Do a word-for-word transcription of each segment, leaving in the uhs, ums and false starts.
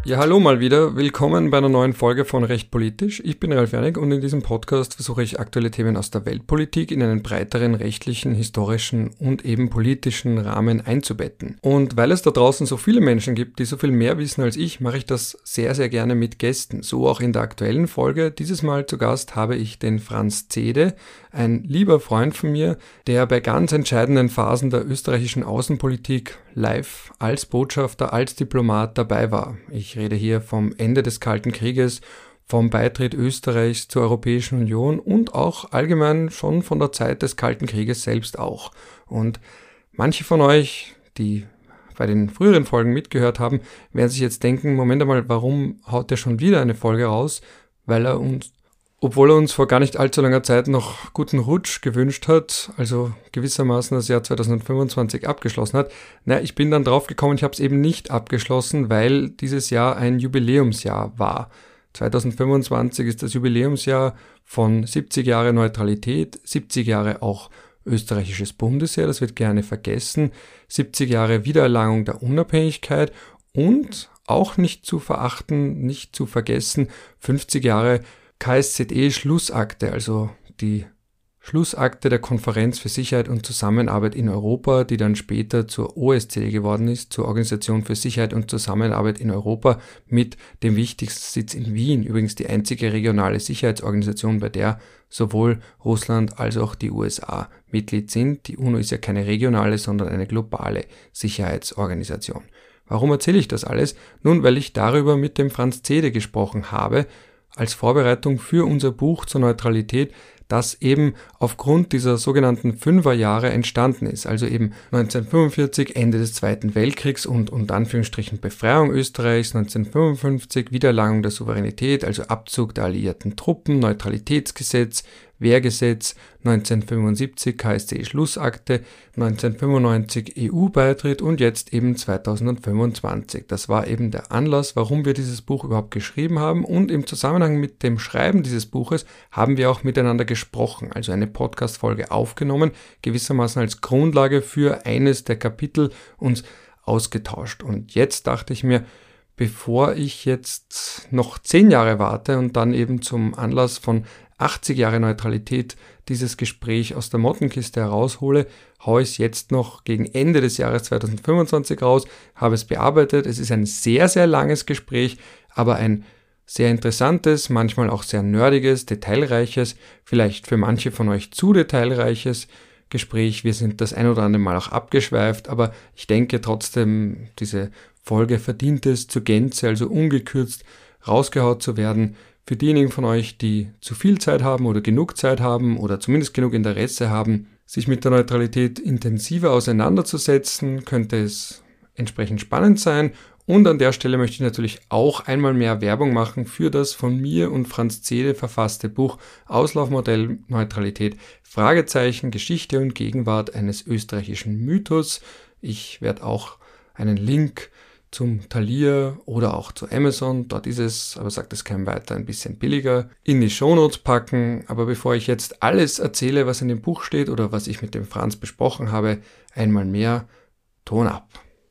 Ja, hallo mal wieder. Willkommen bei einer neuen Folge von Recht Politisch. Ich bin Ralf Wernig und in diesem Podcast versuche ich aktuelle Themen aus der Weltpolitik in einen breiteren rechtlichen, historischen und eben politischen Rahmen einzubetten. Und weil es da draußen so viele Menschen gibt, die so viel mehr wissen als ich, mache ich das sehr, sehr gerne mit Gästen. So auch in der aktuellen Folge. Dieses Mal zu Gast habe ich den Franz Zede, ein lieber Freund von mir, der bei ganz entscheidenden Phasen der österreichischen Außenpolitik live als Botschafter, als Diplomat dabei war. Ich rede hier vom Ende des Kalten Krieges, vom Beitritt Österreichs zur Europäischen Union und auch allgemein schon von der Zeit des Kalten Krieges selbst auch. Und manche von euch, die bei den früheren Folgen mitgehört haben, werden sich jetzt denken, Moment einmal, warum haut der schon wieder eine Folge raus? Weil er uns Obwohl er uns vor gar nicht allzu langer Zeit noch guten Rutsch gewünscht hat, also gewissermaßen das Jahr zweitausendfünfundzwanzig abgeschlossen hat. Na, ich bin dann drauf gekommen, ich habe es eben nicht abgeschlossen, weil dieses Jahr ein Jubiläumsjahr war. zweitausendfünfundzwanzig ist das Jubiläumsjahr von siebzig Jahre Neutralität, siebzig Jahre auch österreichisches Bundesheer, das wird gerne vergessen, siebzig Jahre Wiedererlangung der Unabhängigkeit und auch nicht zu verachten, nicht zu vergessen, fünfzig Jahre K S Z E-Schlussakte, also die Schlussakte der Konferenz für Sicherheit und Zusammenarbeit in Europa, die dann später zur O S Z E geworden ist, zur Organisation für Sicherheit und Zusammenarbeit in Europa mit dem wichtigsten Sitz in Wien, übrigens die einzige regionale Sicherheitsorganisation, bei der sowohl Russland als auch die U S A Mitglied sind. Die UNO ist ja keine regionale, sondern eine globale Sicherheitsorganisation. Warum erzähle ich das alles? Nun, weil ich darüber mit dem Franz Zede gesprochen habe, als Vorbereitung für unser Buch zur Neutralität, das eben aufgrund dieser sogenannten Fünferjahre entstanden ist, also eben neunzehnhundertfünfundvierzig, Ende des Zweiten Weltkriegs und unter Anführungsstrichen Befreiung Österreichs, neunzehnhundertfünfundfünfzig, Wiedererlangung der Souveränität, also Abzug der alliierten Truppen, Neutralitätsgesetz, Wehrgesetz, neunzehnhundertfünfundsiebzig K S Z E-Schlussakte, neunzehnhundertfünfundneunzig E U-Beitritt und jetzt eben zweitausendfünfundzwanzig. Das war eben der Anlass, warum wir dieses Buch überhaupt geschrieben haben, und im Zusammenhang mit dem Schreiben dieses Buches haben wir auch miteinander gesprochen, also eine Podcast-Folge aufgenommen, gewissermaßen als Grundlage für eines der Kapitel uns ausgetauscht. Und jetzt dachte ich mir, bevor ich jetzt noch zehn Jahre warte und dann eben zum Anlass von achtzig Jahre Neutralität dieses Gespräch aus der Mottenkiste heraushole, haue ich es jetzt noch gegen Ende des Jahres zweitausendfünfundzwanzig raus, habe es bearbeitet. Es ist ein sehr, sehr langes Gespräch, aber ein sehr interessantes, manchmal auch sehr nerdiges, detailreiches, vielleicht für manche von euch zu detailreiches Gespräch. Wir sind das ein oder andere Mal auch abgeschweift, aber ich denke trotzdem, diese Folge verdient es zur Gänze, also ungekürzt rausgehaut zu werden. Für diejenigen von euch, die zu viel Zeit haben oder genug Zeit haben oder zumindest genug Interesse haben, sich mit der Neutralität intensiver auseinanderzusetzen, könnte es entsprechend spannend sein. Und an der Stelle möchte ich natürlich auch einmal mehr Werbung machen für das von mir und Franz Zede verfasste Buch Auslaufmodell Neutralität, Fragezeichen, Geschichte und Gegenwart eines österreichischen Mythos. Ich werde auch einen Link zum Thalia oder auch zu Amazon, dort ist es, aber sagt es keinem weiter, ein bisschen billiger, in die Shownotes packen. Aber bevor ich jetzt alles erzähle, was in dem Buch steht oder was ich mit dem Franz besprochen habe, einmal mehr Ton ab.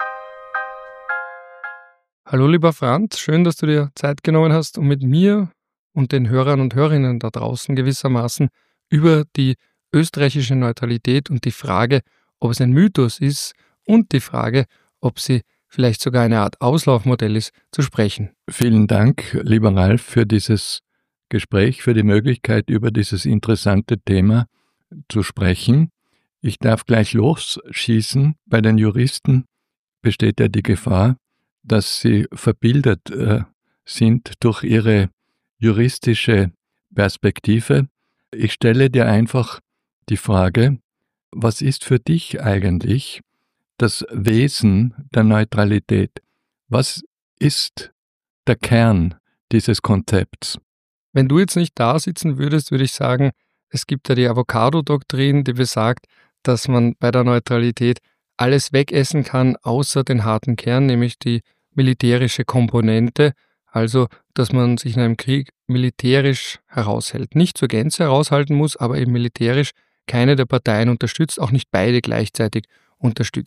Hallo lieber Franz, schön, dass du dir Zeit genommen hast, um mit mir und den Hörern und Hörerinnen da draußen gewissermaßen über die österreichische Neutralität und die Frage, ob es ein Mythos ist und die Frage, ob sie vielleicht sogar eine Art Auslaufmodell ist, zu sprechen. Vielen Dank, lieber Ralf, für dieses Gespräch, für die Möglichkeit, über dieses interessante Thema zu sprechen. Ich darf gleich losschießen. Bei den Juristen besteht ja die Gefahr, dass sie verbildet äh, sind durch ihre juristische Perspektive. Ich stelle dir einfach die Frage, was ist für dich eigentlich das Wesen der Neutralität? Was ist der Kern dieses Konzepts? Wenn du jetzt nicht da sitzen würdest, würde ich sagen, es gibt ja die Avocado-Doktrin, die besagt, dass man bei der Neutralität alles wegessen kann, außer den harten Kern, nämlich die militärische Komponente, also dass man sich in einem Krieg militärisch heraushält. Nicht zur Gänze heraushalten muss, aber eben militärisch keine der Parteien unterstützt, auch nicht beide gleichzeitig unterstützt.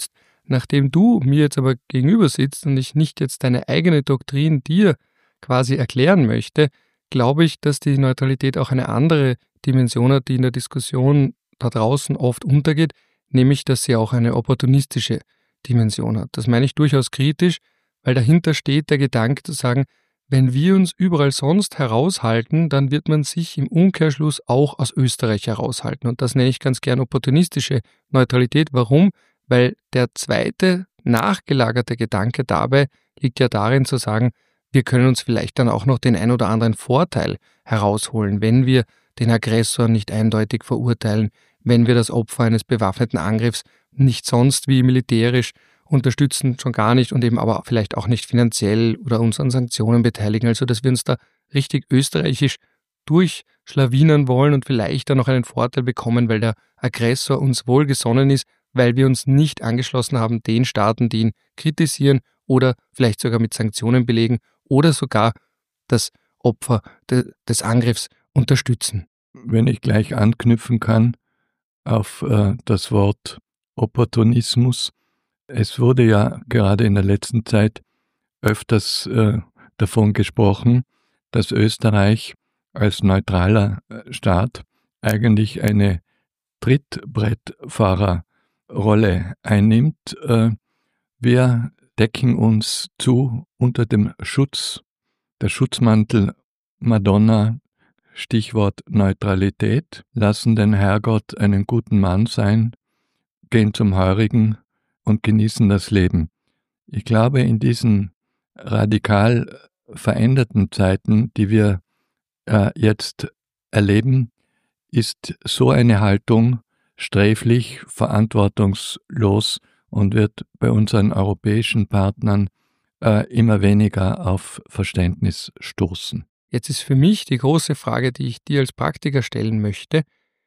Nachdem du mir jetzt aber gegenüber sitzt und ich nicht jetzt deine eigene Doktrin dir quasi erklären möchte, glaube ich, dass die Neutralität auch eine andere Dimension hat, die in der Diskussion da draußen oft untergeht, nämlich, dass sie auch eine opportunistische Dimension hat. Das meine ich durchaus kritisch, weil dahinter steht der Gedanke zu sagen, wenn wir uns überall sonst heraushalten, dann wird man sich im Umkehrschluss auch aus Österreich heraushalten. Und das nenne ich ganz gern opportunistische Neutralität. Warum? Weil der zweite, nachgelagerte Gedanke dabei liegt ja darin zu sagen, wir können uns vielleicht dann auch noch den ein oder anderen Vorteil herausholen, wenn wir den Aggressor nicht eindeutig verurteilen, wenn wir das Opfer eines bewaffneten Angriffs nicht sonst wie militärisch unterstützen, schon gar nicht und eben aber vielleicht auch nicht finanziell oder uns an Sanktionen beteiligen. Also dass wir uns da richtig österreichisch durchschlawinern wollen und vielleicht dann noch einen Vorteil bekommen, weil der Aggressor uns wohlgesonnen ist, weil wir uns nicht angeschlossen haben den Staaten, die ihn kritisieren oder vielleicht sogar mit Sanktionen belegen oder sogar das Opfer de, des Angriffs unterstützen. Wenn ich gleich anknüpfen kann auf äh, das Wort Opportunismus. Es wurde ja gerade in der letzten Zeit öfters äh, davon gesprochen, dass Österreich als neutraler Staat eigentlich eine Trittbrettfahrerrolle einnimmt. Äh, wir decken uns zu unter dem Schutz, der Schutzmantel Madonna, Stichwort Neutralität, lassen den Herrgott einen guten Mann sein, gehen zum Heurigen und genießen das Leben. Ich glaube, in diesen radikal veränderten Zeiten, die wir äh, jetzt erleben, ist so eine Haltung sträflich, verantwortungslos und wird bei unseren europäischen Partnern äh, immer weniger auf Verständnis stoßen. Jetzt ist für mich die große Frage, die ich dir als Praktiker stellen möchte: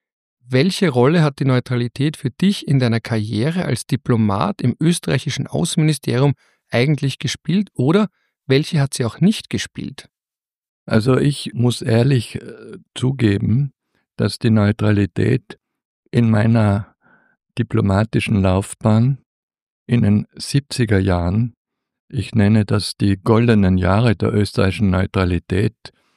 Welche Rolle hat die Neutralität für dich in deiner Karriere als Diplomat im österreichischen Außenministerium eigentlich gespielt oder welche hat sie auch nicht gespielt? Also ich muss ehrlich äh, zugeben, dass die Neutralität in meiner diplomatischen Laufbahn in den siebziger Jahren, ich nenne das die goldenen Jahre der österreichischen Neutralität,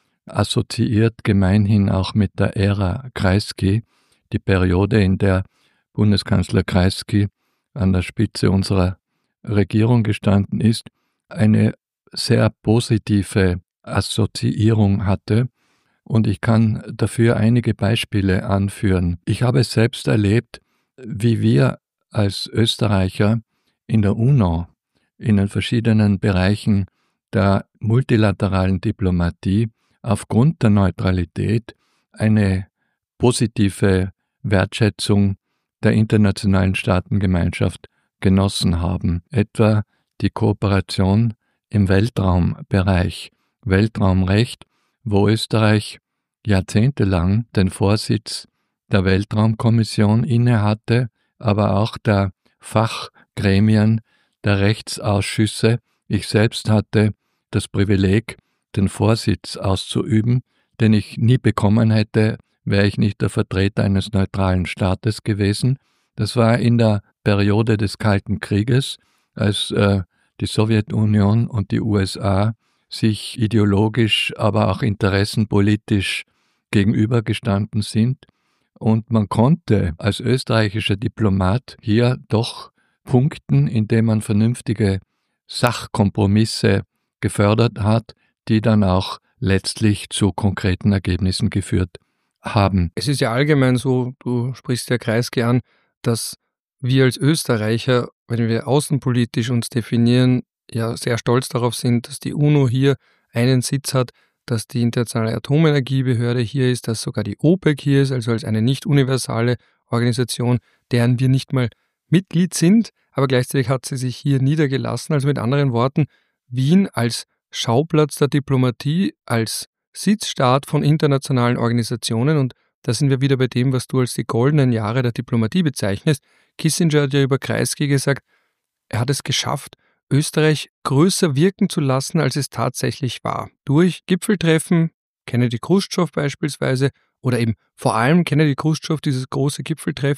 assoziiert gemeinhin auch mit der Ära Kreisky, die Periode, in der Bundeskanzler Kreisky an der Spitze unserer Regierung gestanden ist, eine sehr positive Assoziierung hatte. Und ich kann dafür einige Beispiele anführen. Ich habe es selbst erlebt, wie wir als Österreicher in der UNO, in den verschiedenen Bereichen der multilateralen Diplomatie aufgrund der Neutralität eine positive Wertschätzung der internationalen Staatengemeinschaft genossen haben. Etwa die Kooperation im Weltraumbereich, Weltraumrecht, wo Österreich jahrzehntelang den Vorsitz der Weltraumkommission innehatte, aber auch der Fachgremien, der Rechtsausschüsse. Ich selbst hatte das Privileg, den Vorsitz auszuüben, den ich nie bekommen hätte, wäre ich nicht der Vertreter eines neutralen Staates gewesen. Das war in der Periode des Kalten Krieges, als äh, die Sowjetunion und die U S A sich ideologisch, aber auch interessenpolitisch gegenübergestanden sind. Und man konnte als österreichischer Diplomat hier doch punkten, indem man vernünftige Sachkompromisse gefördert hat, die dann auch letztlich zu konkreten Ergebnissen geführt haben. Es ist ja allgemein so, du sprichst ja Kreisky an, dass wir als Österreicher, wenn wir außenpolitisch uns definieren, ja sehr stolz darauf sind, dass die UNO hier einen Sitz hat, dass die Internationale Atomenergiebehörde hier ist, dass sogar die OPEC hier ist, also als eine nicht universale Organisation, deren wir nicht mal Mitglied sind, aber gleichzeitig hat sie sich hier niedergelassen. Also mit anderen Worten, Wien als Schauplatz der Diplomatie, als Sitzstaat von internationalen Organisationen, und da sind wir wieder bei dem, was du als die goldenen Jahre der Diplomatie bezeichnest. Kissinger hat ja über Kreisky gesagt, er hat es geschafft, Österreich größer wirken zu lassen, als es tatsächlich war. Durch Gipfeltreffen, Kennedy-Khrushchev beispielsweise, oder eben vor allem Kennedy-Khrushchev, dieses große Gipfeltreffen,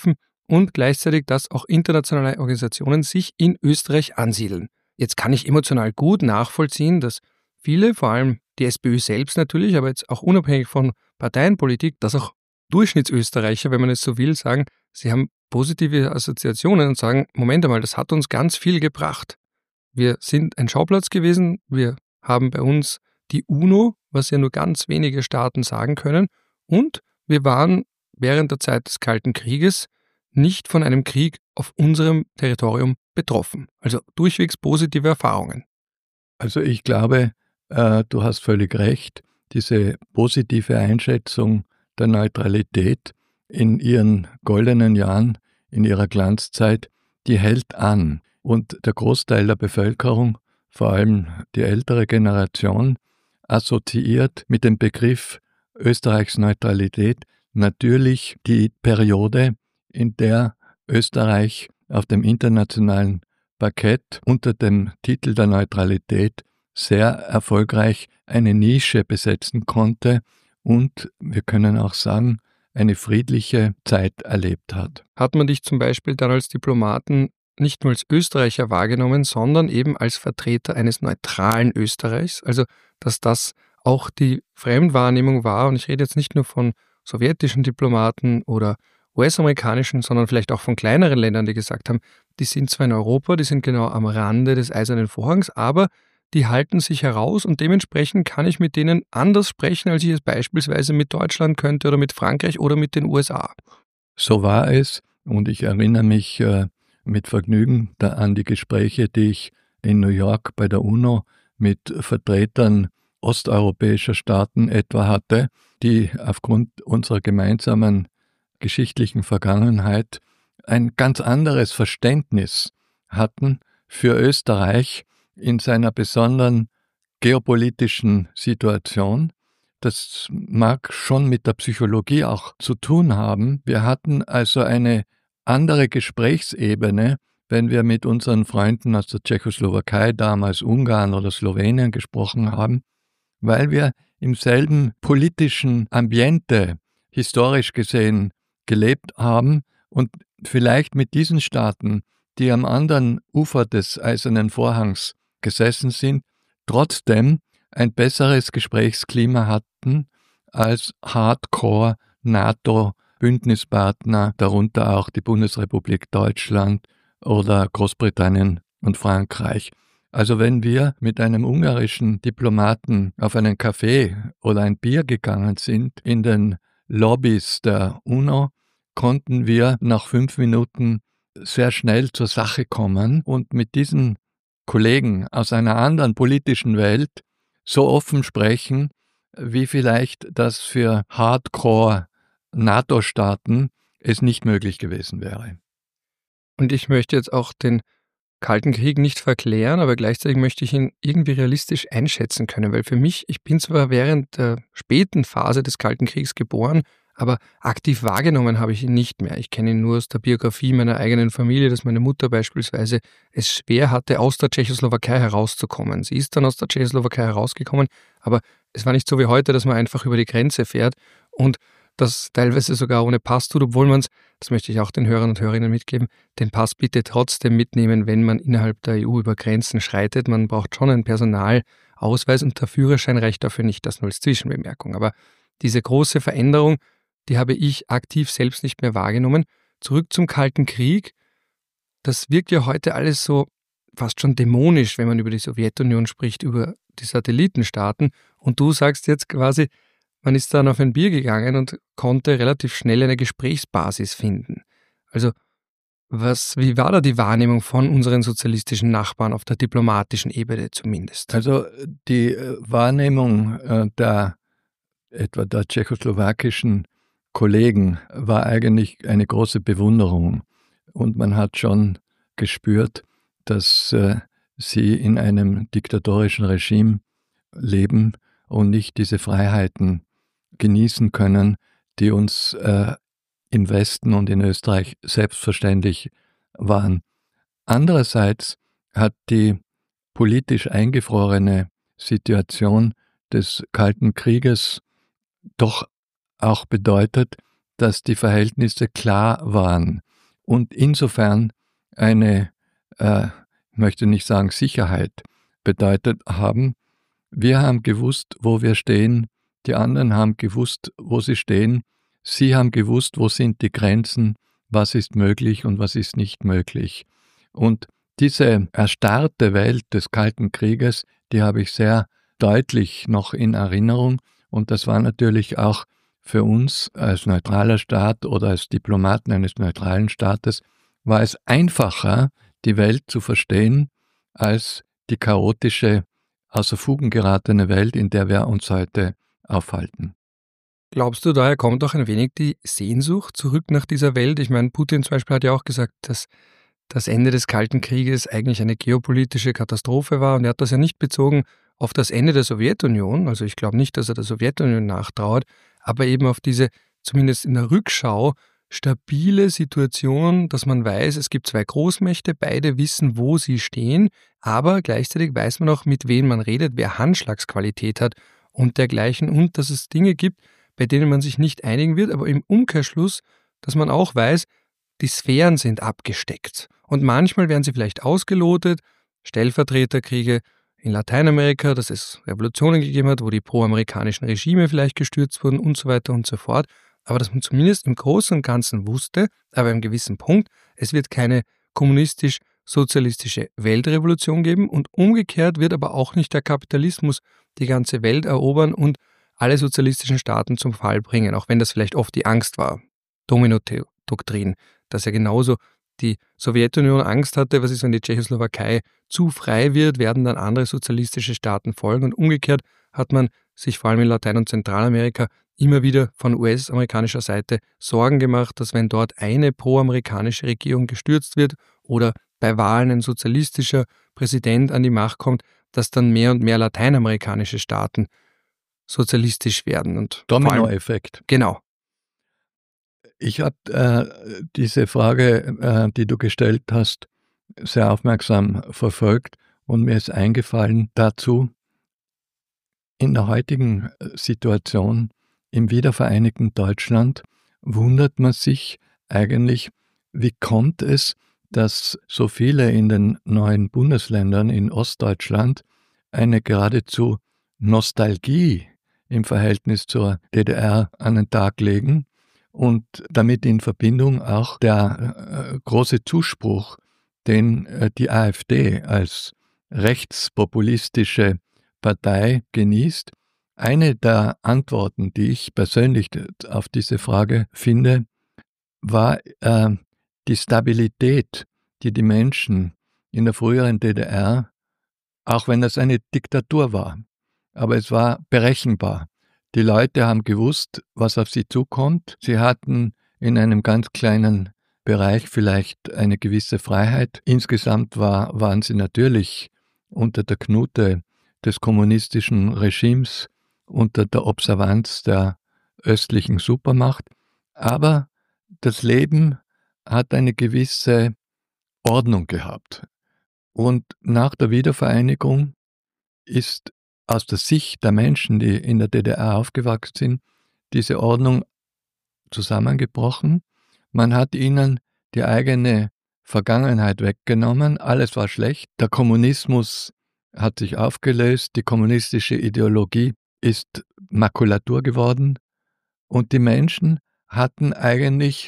und gleichzeitig, dass auch internationale Organisationen sich in Österreich ansiedeln. Jetzt kann ich emotional gut nachvollziehen, dass viele, vor allem die SPÖ selbst natürlich, aber jetzt auch unabhängig von Parteienpolitik, dass auch Durchschnittsösterreicher, wenn man es so will, sagen, sie haben positive Assoziationen und sagen, Moment einmal, das hat uns ganz viel gebracht. Wir sind ein Schauplatz gewesen, wir haben bei uns die UNO, was ja nur ganz wenige Staaten sagen können, und wir waren während der Zeit des Kalten Krieges nicht von einem Krieg auf unserem Territorium betroffen. Also durchwegs positive Erfahrungen. Also ich glaube, äh, du hast völlig recht. Diese positive Einschätzung der Neutralität in ihren goldenen Jahren, in ihrer Glanzzeit, die hält an. Und der Großteil der Bevölkerung, vor allem die ältere Generation, assoziiert mit dem Begriff Österreichs Neutralität natürlich die Periode, in der Österreich auf dem internationalen Parkett unter dem Titel der Neutralität sehr erfolgreich eine Nische besetzen konnte und, wir können auch sagen, eine friedliche Zeit erlebt hat. Hat man dich zum Beispiel dann als Diplomaten nicht nur als Österreicher wahrgenommen, sondern eben als Vertreter eines neutralen Österreichs? Also, dass das auch die Fremdwahrnehmung war, und ich rede jetzt nicht nur von sowjetischen Diplomaten oder U S-amerikanischen, sondern vielleicht auch von kleineren Ländern, die gesagt haben, die sind zwar in Europa, die sind genau am Rande des Eisernen Vorhangs, aber die halten sich heraus und dementsprechend kann ich mit denen anders sprechen, als ich es beispielsweise mit Deutschland könnte oder mit Frankreich oder mit den U S A. So war es, und ich erinnere mich äh, mit Vergnügen da an die Gespräche, die ich in New York bei der UNO mit Vertretern osteuropäischer Staaten etwa hatte, die aufgrund unserer gemeinsamen geschichtlichen Vergangenheit ein ganz anderes Verständnis hatten für Österreich in seiner besonderen geopolitischen Situation. Das mag schon mit der Psychologie auch zu tun haben. Wir hatten also eine andere Gesprächsebene, wenn wir mit unseren Freunden aus der Tschechoslowakei, damals Ungarn oder Slowenien gesprochen haben, weil wir im selben politischen Ambiente historisch gesehen gelebt haben und vielleicht mit diesen Staaten, die am anderen Ufer des Eisernen Vorhangs gesessen sind, trotzdem ein besseres Gesprächsklima hatten als Hardcore-NATO-Bündnispartner, darunter auch die Bundesrepublik Deutschland oder Großbritannien und Frankreich. Also wenn wir mit einem ungarischen Diplomaten auf einen Kaffee oder ein Bier gegangen sind in den Lobbys der UNO, konnten wir nach fünf Minuten sehr schnell zur Sache kommen und mit diesen Kollegen aus einer anderen politischen Welt so offen sprechen, wie vielleicht das für Hardcore-NATO-Staaten es nicht möglich gewesen wäre. Und ich möchte jetzt auch den Kalten Krieg nicht verklären, aber gleichzeitig möchte ich ihn irgendwie realistisch einschätzen können, weil für mich, ich bin zwar während der späten Phase des Kalten Kriegs geboren, aber aktiv wahrgenommen habe ich ihn nicht mehr. Ich kenne ihn nur aus der Biografie meiner eigenen Familie, dass meine Mutter beispielsweise es schwer hatte, aus der Tschechoslowakei herauszukommen. Sie ist dann aus der Tschechoslowakei herausgekommen, aber es war nicht so wie heute, dass man einfach über die Grenze fährt und das teilweise sogar ohne Pass tut, obwohl man es, das möchte ich auch den Hörern und Hörerinnen mitgeben, den Pass bitte trotzdem mitnehmen, wenn man innerhalb der E U über Grenzen schreitet. Man braucht schon einen Personalausweis und der Führerschein reicht dafür nicht, das nur als Zwischenbemerkung. Aber diese große Veränderung, die habe ich aktiv selbst nicht mehr wahrgenommen. Zurück zum Kalten Krieg. Das wirkt ja heute alles so fast schon dämonisch, wenn man über die Sowjetunion spricht, über die Satellitenstaaten. Und du sagst jetzt quasi, man ist dann auf ein Bier gegangen und konnte relativ schnell eine Gesprächsbasis finden. Also, was, wie war da die Wahrnehmung von unseren sozialistischen Nachbarn auf der diplomatischen Ebene zumindest? Also die Wahrnehmung äh, der etwa der tschechoslowakischen Kollegen war eigentlich eine große Bewunderung. Und man hat schon gespürt, dass äh, sie in einem diktatorischen Regime leben und nicht diese Freiheiten genießen können, die uns äh, im Westen und in Österreich selbstverständlich waren. Andererseits hat die politisch eingefrorene Situation des Kalten Krieges doch auch bedeutet, dass die Verhältnisse klar waren und insofern eine, äh, ich möchte nicht sagen Sicherheit, bedeutet haben. Wir haben gewusst, wo wir stehen, die anderen haben gewusst, wo sie stehen, sie haben gewusst, wo sind die Grenzen, was ist möglich und was ist nicht möglich. Und diese erstarrte Welt des Kalten Krieges, die habe ich sehr deutlich noch in Erinnerung, und das war natürlich auch für uns als neutraler Staat oder als Diplomaten eines neutralen Staates, war es einfacher, die Welt zu verstehen, als die chaotische, außer Fugen geratene Welt, in der wir uns heute aufhalten. Glaubst du, daher kommt auch ein wenig die Sehnsucht zurück nach dieser Welt? Ich meine, Putin zum Beispiel hat ja auch gesagt, dass das Ende des Kalten Krieges eigentlich eine geopolitische Katastrophe war, und er hat das ja nicht bezogen auf das Ende der Sowjetunion, also ich glaube nicht, dass er der Sowjetunion nachtrauert, aber eben auf diese, zumindest in der Rückschau, stabile Situation, dass man weiß, es gibt zwei Großmächte, beide wissen, wo sie stehen, aber gleichzeitig weiß man auch, mit wem man redet, wer Handschlagsqualität hat und dergleichen, und dass es Dinge gibt, bei denen man sich nicht einigen wird, aber im Umkehrschluss, dass man auch weiß, die Sphären sind abgesteckt. Und manchmal werden sie vielleicht ausgelotet, Stellvertreterkriege in Lateinamerika, dass es Revolutionen gegeben hat, wo die pro-amerikanischen Regime vielleicht gestürzt wurden und so weiter und so fort. Aber dass man zumindest im Großen und Ganzen wusste, aber einem gewissen Punkt, es wird keine kommunistisch-sozialistische Weltrevolution geben, und umgekehrt wird aber auch nicht der Kapitalismus die ganze Welt erobern und alle sozialistischen Staaten zum Fall bringen, auch wenn das vielleicht oft die Angst war. Domino-Doktrin, dass ja genauso die Sowjetunion Angst hatte, was ist, wenn die Tschechoslowakei zu frei wird, werden dann andere sozialistische Staaten folgen, und umgekehrt hat man sich vor allem in Latein- und Zentralamerika immer wieder von U S-amerikanischer Seite Sorgen gemacht, dass wenn dort eine pro-amerikanische Regierung gestürzt wird oder bei Wahlen ein sozialistischer Präsident an die Macht kommt, dass dann mehr und mehr lateinamerikanische Staaten sozialistisch werden. Und Dominoeffekt. Genau. Ich habe äh, diese Frage, äh, die du gestellt hast, sehr aufmerksam verfolgt, und mir ist eingefallen dazu, in der heutigen Situation im wiedervereinigten Deutschland wundert man sich eigentlich, wie kommt es, dass so viele in den neuen Bundesländern in Ostdeutschland eine geradezu Nostalgie im Verhältnis zur D D R an den Tag legen und damit in Verbindung auch der äh, große Zuspruch, den äh, die AfD als rechtspopulistische Partei genießt. Eine der Antworten, die ich persönlich auf diese Frage finde, war äh, die Stabilität, die die Menschen in der früheren D D R, auch wenn das eine Diktatur war, aber es war berechenbar. Die Leute haben gewusst, was auf sie zukommt. Sie hatten in einem ganz kleinen Bereich vielleicht eine gewisse Freiheit. Insgesamt war, waren sie natürlich unter der Knute des kommunistischen Regimes, unter der Observanz der östlichen Supermacht. Aber das Leben hat eine gewisse Ordnung gehabt. Und nach der Wiedervereinigung ist aus der Sicht der Menschen, die in der D D R aufgewachsen sind, diese Ordnung zusammengebrochen. Man hat ihnen die eigene Vergangenheit weggenommen, alles war schlecht, der Kommunismus hat sich aufgelöst, die kommunistische Ideologie ist Makulatur geworden, und die Menschen hatten eigentlich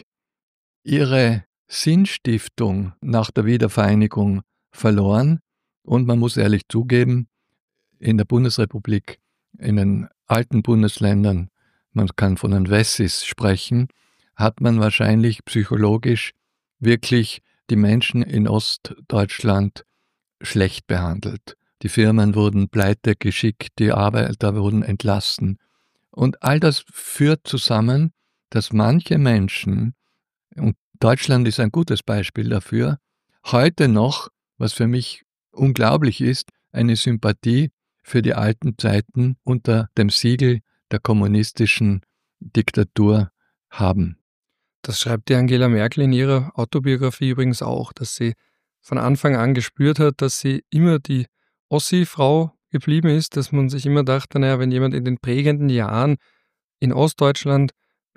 ihre Sinnstiftung nach der Wiedervereinigung verloren, und man muss ehrlich zugeben, in der Bundesrepublik, in den alten Bundesländern, man kann von den Wessis sprechen, hat man wahrscheinlich psychologisch wirklich die Menschen in Ostdeutschland schlecht behandelt. Die Firmen wurden pleite geschickt, die Arbeiter wurden entlassen. Und all das führt zusammen, dass manche Menschen, und Deutschland ist ein gutes Beispiel dafür, heute noch, was für mich unglaublich ist, eine Sympathie für die alten Zeiten unter dem Siegel der kommunistischen Diktatur haben. Das schreibt die Angela Merkel in ihrer Autobiografie übrigens auch, dass sie von Anfang an gespürt hat, dass sie immer die Ossi-Frau geblieben ist, dass man sich immer dachte, naja, wenn jemand in den prägenden Jahren in Ostdeutschland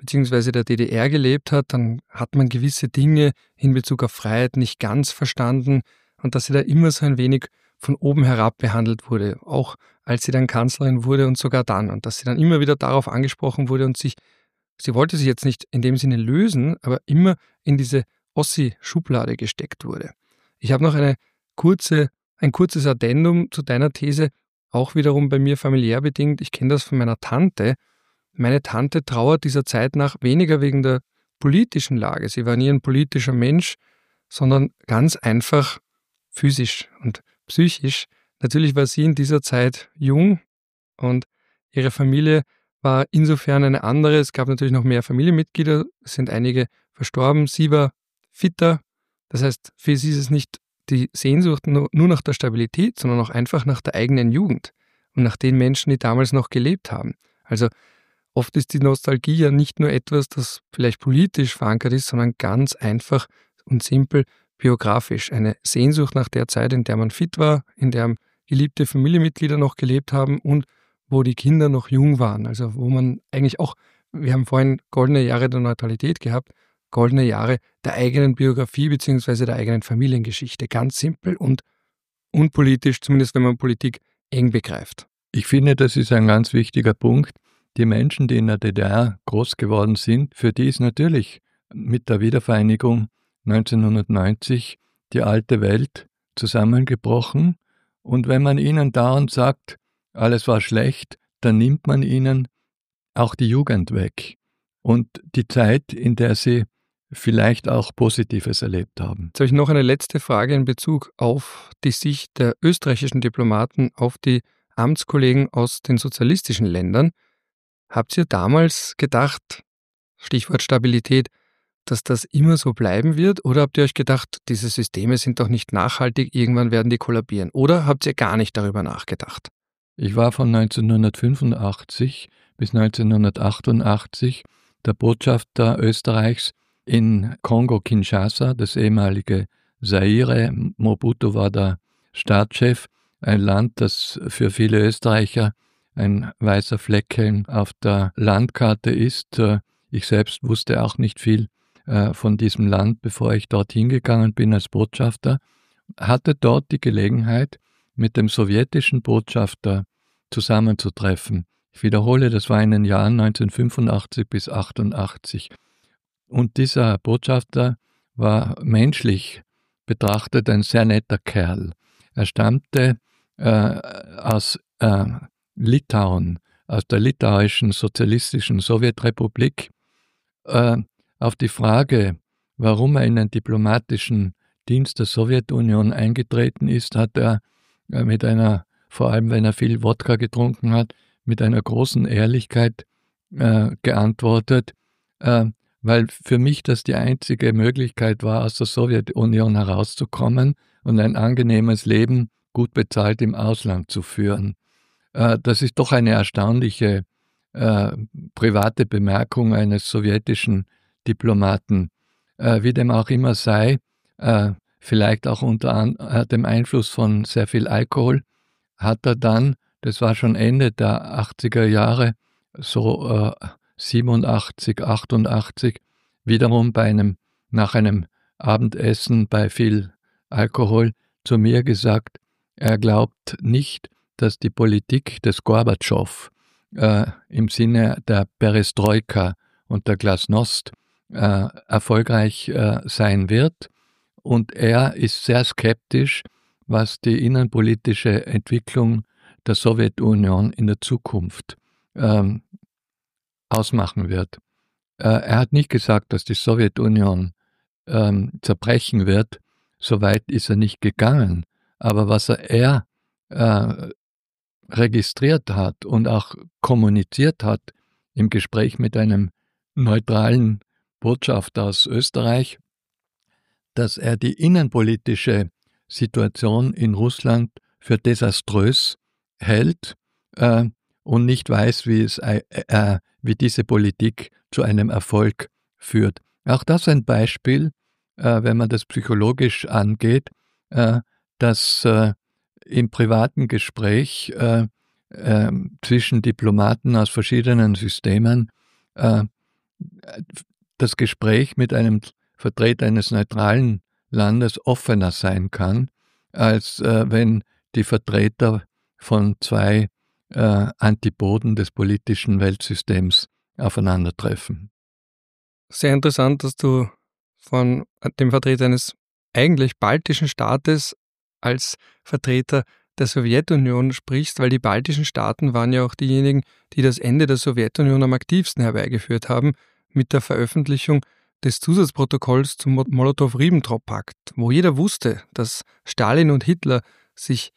bzw. der D D R gelebt hat, dann hat man gewisse Dinge in Bezug auf Freiheit nicht ganz verstanden und dass sie da immer so ein wenig von oben herab behandelt wurde, auch als sie dann Kanzlerin wurde und sogar dann. Und dass sie dann immer wieder darauf angesprochen wurde und sich, sie wollte sich jetzt nicht in dem Sinne lösen, aber immer in diese Ossi-Schublade gesteckt wurde. Ich habe noch eine kurze, ein kurzes Addendum zu deiner These, auch wiederum bei mir familiär bedingt. Ich kenne das von meiner Tante. Meine Tante trauert dieser Zeit nach weniger wegen der politischen Lage. Sie war nie ein politischer Mensch, sondern ganz einfach physisch und psychisch. Natürlich war sie in dieser Zeit jung und ihre Familie war insofern eine andere. Es gab natürlich noch mehr Familienmitglieder, es sind einige verstorben. Sie war fitter. Das heißt, für sie ist es nicht die Sehnsucht nur nach der Stabilität, sondern auch einfach nach der eigenen Jugend und nach den Menschen, die damals noch gelebt haben. Also oft ist die Nostalgie ja nicht nur etwas, das vielleicht politisch verankert ist, sondern ganz einfach und simpel biografisch. Eine Sehnsucht nach der Zeit, in der man fit war, in der geliebte Familienmitglieder noch gelebt haben und wo die Kinder noch jung waren. Also wo man eigentlich auch, wir haben vorhin goldene Jahre der Neutralität gehabt, goldene Jahre der eigenen Biografie bzw. der eigenen Familiengeschichte. Ganz simpel und unpolitisch, zumindest wenn man Politik eng begreift. Ich finde, das ist ein ganz wichtiger Punkt. Die Menschen, die in der D D R groß geworden sind, für die ist natürlich mit der Wiedervereinigung neunzehnhundertneunzig die alte Welt zusammengebrochen. Und wenn man ihnen dauernd sagt, alles war schlecht, dann nimmt man ihnen auch die Jugend weg und die Zeit, in der sie vielleicht auch Positives erlebt haben. Jetzt habe ich noch eine letzte Frage in Bezug auf die Sicht der österreichischen Diplomaten auf die Amtskollegen aus den sozialistischen Ländern. Habt ihr damals gedacht, Stichwort Stabilität, dass das immer so bleiben wird? Oder habt ihr euch gedacht, diese Systeme sind doch nicht nachhaltig, irgendwann werden die kollabieren? Oder habt ihr gar nicht darüber nachgedacht? Ich war von neunzehnhundertfünfundachtzig bis neunzehnhundertachtundachtzig der Botschafter Österreichs in Kongo-Kinshasa, das ehemalige Zaire. Mobutu war der Staatschef, ein Land, das für viele Österreicher ein weißer Flecken auf der Landkarte ist. Ich selbst wusste auch nicht viel von diesem Land, bevor ich dorthin gegangen bin als Botschafter, hatte dort die Gelegenheit, mit dem sowjetischen Botschafter zusammenzutreffen. Ich wiederhole, das war in den Jahren neunzehnhundertfünfundachtzig bis achtundachtzig. Und dieser Botschafter war menschlich betrachtet ein sehr netter Kerl. Er stammte äh, aus äh, Litauen, aus der litauischen sozialistischen Sowjetrepublik. Äh, auf die Frage, warum er in den diplomatischen Dienst der Sowjetunion eingetreten ist, hat er äh, mit einer, vor allem wenn er viel Wodka getrunken hat, mit einer großen Ehrlichkeit äh, geantwortet, äh, weil für mich das die einzige Möglichkeit war, aus der Sowjetunion herauszukommen und ein angenehmes Leben, gut bezahlt im Ausland zu führen. Äh, das ist doch eine erstaunliche äh, private Bemerkung eines sowjetischen Diplomaten. Äh, wie dem auch immer sei, äh, vielleicht auch unter an, äh, dem Einfluss von sehr viel Alkohol, hat er dann, das war schon Ende der achtziger Jahre, so äh, siebenundachtzig, achtundachtzig, wiederum bei einem, nach einem Abendessen bei viel Alkohol zu mir gesagt, er glaubt nicht, dass die Politik des Gorbatschow äh, im Sinne der Perestroika und der Glasnost äh, erfolgreich äh, sein wird. Und er ist sehr skeptisch, was die innenpolitische Entwicklung der Sowjetunion in der Zukunft ähm, ausmachen wird. Äh, er hat nicht gesagt, dass die Sowjetunion ähm, zerbrechen wird, soweit ist er nicht gegangen. Aber was er, er äh, registriert hat und auch kommuniziert hat im Gespräch mit einem neutralen Botschafter aus Österreich, dass er die innenpolitische Situation in Russland für desaströs hält äh, und nicht weiß, wie, es, äh, äh, wie diese Politik zu einem Erfolg führt. Auch das ein Beispiel, äh, wenn man das psychologisch angeht, äh, dass äh, im privaten Gespräch äh, äh, zwischen Diplomaten aus verschiedenen Systemen äh, das Gespräch mit einem Vertreter eines neutralen Landes offener sein kann, als äh, wenn die Vertreter von zwei äh, Antipoden des politischen Weltsystems aufeinandertreffen. Sehr interessant, dass du von dem Vertreter eines eigentlich baltischen Staates als Vertreter der Sowjetunion sprichst, weil die baltischen Staaten waren ja auch diejenigen, die das Ende der Sowjetunion am aktivsten herbeigeführt haben mit der Veröffentlichung des Zusatzprotokolls zum Molotow-Ribbentrop-Pakt, wo jeder wusste, dass Stalin und Hitler sich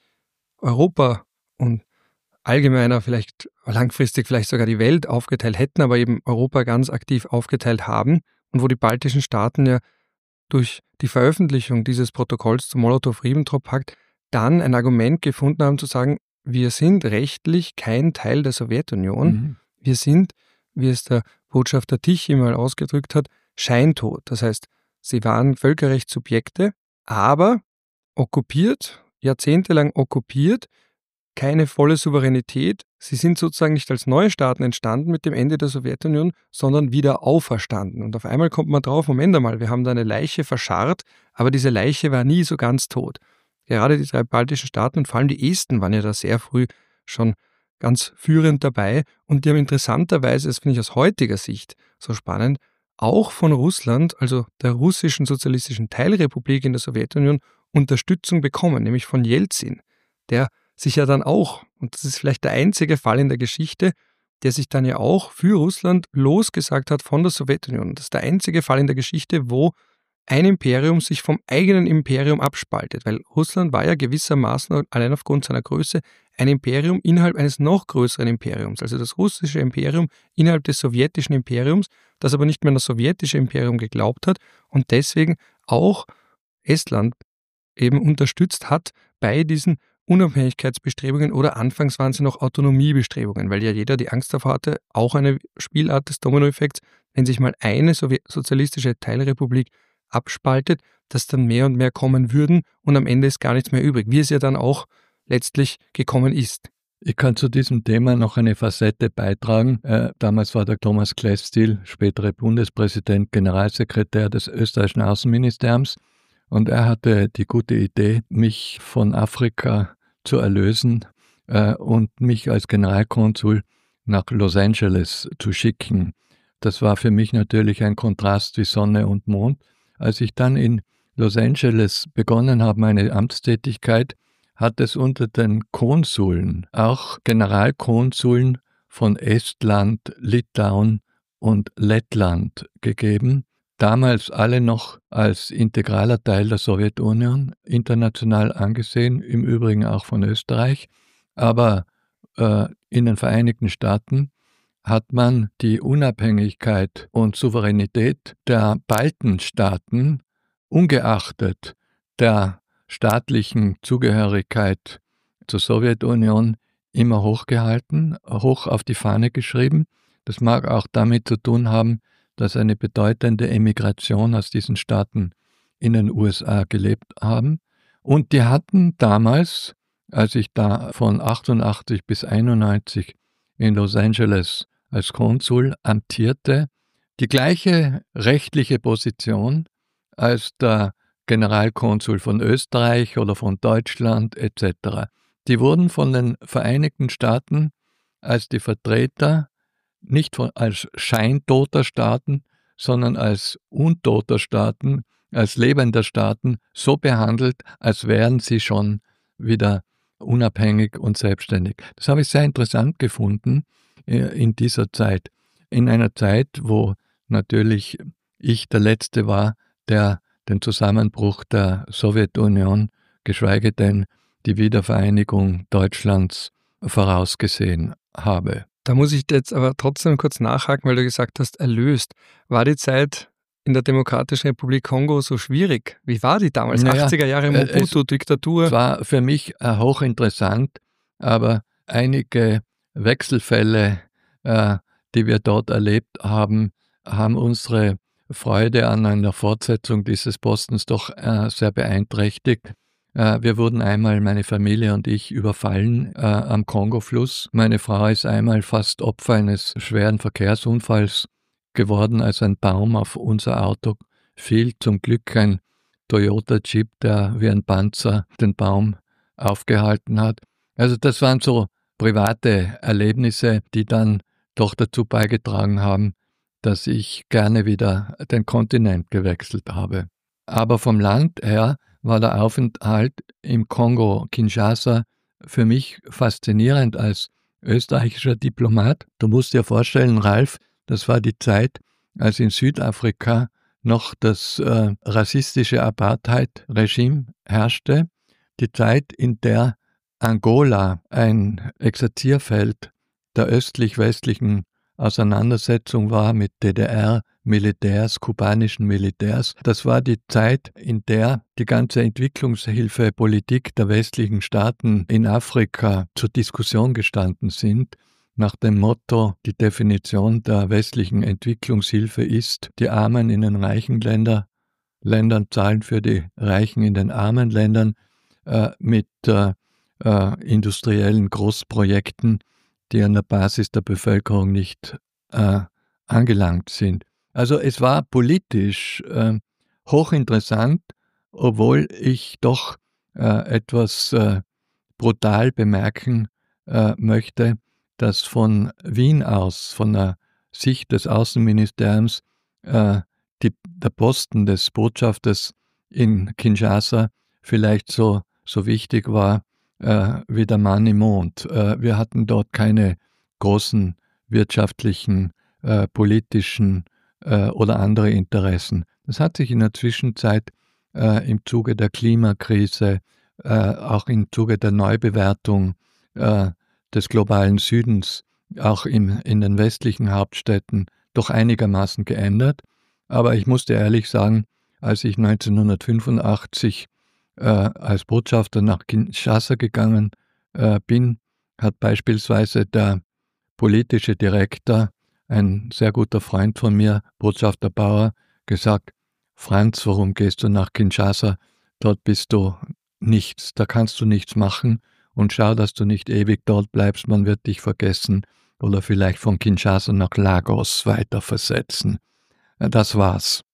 Europa und allgemeiner, vielleicht langfristig vielleicht sogar die Welt aufgeteilt hätten, aber eben Europa ganz aktiv aufgeteilt haben und wo die baltischen Staaten ja durch die Veröffentlichung dieses Protokolls zum Molotow-Ribbentrop-Pakt dann ein Argument gefunden haben zu sagen, wir sind rechtlich kein Teil der Sowjetunion, mhm. wir sind, wie es der Botschafter Tichy mal ausgedrückt hat, scheintot. Das heißt, sie waren Völkerrechtssubjekte, aber okkupiert, jahrzehntelang okkupiert, keine volle Souveränität. Sie sind sozusagen nicht als neue Staaten entstanden mit dem Ende der Sowjetunion, sondern wieder auferstanden. Und auf einmal kommt man drauf, Moment einmal, wir haben da eine Leiche verscharrt, aber diese Leiche war nie so ganz tot. Gerade die drei baltischen Staaten und vor allem die Esten waren ja da sehr früh schon ganz führend dabei und die haben interessanterweise, das finde ich aus heutiger Sicht so spannend, auch von Russland, also der russischen sozialistischen Teilrepublik in der Sowjetunion, Unterstützung bekommen, nämlich von Jelzin, der sich ja dann auch, und das ist vielleicht der einzige Fall in der Geschichte, der sich dann ja auch für Russland losgesagt hat von der Sowjetunion. Das ist der einzige Fall in der Geschichte, wo ein Imperium sich vom eigenen Imperium abspaltet, weil Russland war ja gewissermaßen allein aufgrund seiner Größe ein Imperium innerhalb eines noch größeren Imperiums, also das russische Imperium innerhalb des sowjetischen Imperiums, das aber nicht mehr an das sowjetische Imperium geglaubt hat und deswegen auch Estland eben unterstützt hat bei diesen Unabhängigkeitsbestrebungen oder anfangs waren sie noch Autonomiebestrebungen, weil ja jeder die Angst davor hatte, auch eine Spielart des Dominoeffekts, wenn sich mal eine sozialistische Teilrepublik abspaltet, dass dann mehr und mehr kommen würden und am Ende ist gar nichts mehr übrig, wie es ja dann auch letztlich gekommen ist. Ich kann zu diesem Thema noch eine Facette beitragen. Äh, damals war der Thomas Klestil, spätere Bundespräsident, Generalsekretär des österreichischen Außenministeriums und er hatte die gute Idee, mich von Afrika zu erlösen äh, und mich als Generalkonsul nach Los Angeles zu schicken. Das war für mich natürlich ein Kontrast wie Sonne und Mond. Als ich dann in Los Angeles begonnen habe, meine Amtstätigkeit, hat es unter den Konsuln auch Generalkonsuln von Estland, Litauen und Lettland gegeben, damals alle noch als integraler Teil der Sowjetunion, international angesehen, im Übrigen auch von Österreich, aber äh, in den Vereinigten Staaten hat man die Unabhängigkeit und Souveränität der Baltenstaaten ungeachtet der staatlichen Zugehörigkeit zur Sowjetunion immer hochgehalten, hoch auf die Fahne geschrieben. Das mag auch damit zu tun haben, dass eine bedeutende Emigration aus diesen Staaten in den U S A gelebt haben. Und die hatten damals, als ich da von achtundachtzig bis einundneunzig in Los Angeles als Konsul amtierte, die gleiche rechtliche Position als der Generalkonsul von Österreich oder von Deutschland et cetera. Die wurden von den Vereinigten Staaten als die Vertreter nicht von, als scheintoter Staaten, sondern als untoter Staaten, als lebender Staaten so behandelt, als wären sie schon wieder unabhängig und selbstständig. Das habe ich sehr interessant gefunden in dieser Zeit. In einer Zeit, wo natürlich ich der Letzte war, der den Zusammenbruch der Sowjetunion, geschweige denn die Wiedervereinigung Deutschlands vorausgesehen habe. Da muss ich jetzt aber trotzdem kurz nachhaken, weil du gesagt hast, erlöst. War die Zeit in der Demokratischen Republik Kongo so schwierig? Wie war die damals? Naja, achtziger Jahre Mobutu-Diktatur? Es war für mich äh, hochinteressant, aber einige Wechselfälle, äh, die wir dort erlebt haben, haben unsere Freude an einer Fortsetzung dieses Postens doch äh, sehr beeinträchtigt. Äh, wir wurden einmal, meine Familie und ich, überfallen äh, am Kongo-Fluss. Meine Frau ist einmal fast Opfer eines schweren Verkehrsunfalls geworden, als ein Baum auf unser Auto fiel. Zum Glück ein Toyota Jeep, der wie ein Panzer den Baum aufgehalten hat. Also das waren so private Erlebnisse, die dann doch dazu beigetragen haben, dass ich gerne wieder den Kontinent gewechselt habe. Aber vom Land her war der Aufenthalt im Kongo Kinshasa für mich faszinierend als österreichischer Diplomat. Du musst dir vorstellen, Ralf, das war die Zeit, als in Südafrika noch das äh, rassistische Apartheid-Regime herrschte. Die Zeit, in der Angola ein Exerzierfeld der östlich-westlichen Auseinandersetzung war mit D D R-Militärs, kubanischen Militärs. Das war die Zeit, in der die ganze Entwicklungshilfepolitik der westlichen Staaten in Afrika zur Diskussion gestanden sind, nach dem Motto, die Definition der westlichen Entwicklungshilfe ist, die Armen in den reichen Länder, Ländern zahlen für die Reichen in den armen Ländern äh, mit äh, äh, industriellen Großprojekten, die an der Basis der Bevölkerung nicht äh, angelangt sind. Also es war politisch äh, hochinteressant, obwohl ich doch äh, etwas äh, brutal bemerken äh, möchte, dass von Wien aus, von der Sicht des Außenministeriums, äh, die, der Posten des Botschafters in Kinshasa vielleicht so, so wichtig war äh, wie der Mann im Mond. Äh, wir hatten dort keine großen wirtschaftlichen, äh, politischen äh, oder andere Interessen. Das hat sich in der Zwischenzeit äh, im Zuge der Klimakrise, äh, auch im Zuge der Neubewertung äh, des globalen Südens, auch im, in den westlichen Hauptstädten, doch einigermaßen geändert. Aber ich musste ehrlich sagen, als ich neunzehnhundertfünfundachtzig äh, als Botschafter nach Kinshasa gegangen äh, bin, hat beispielsweise der politische Direktor, ein sehr guter Freund von mir, Botschafter Bauer, gesagt: Franz, warum gehst du nach Kinshasa? Dort bist du nichts, da kannst du nichts machen. Und schau, dass du nicht ewig dort bleibst, man wird dich vergessen oder vielleicht von Kinshasa nach Lagos weiter versetzen. Das war's.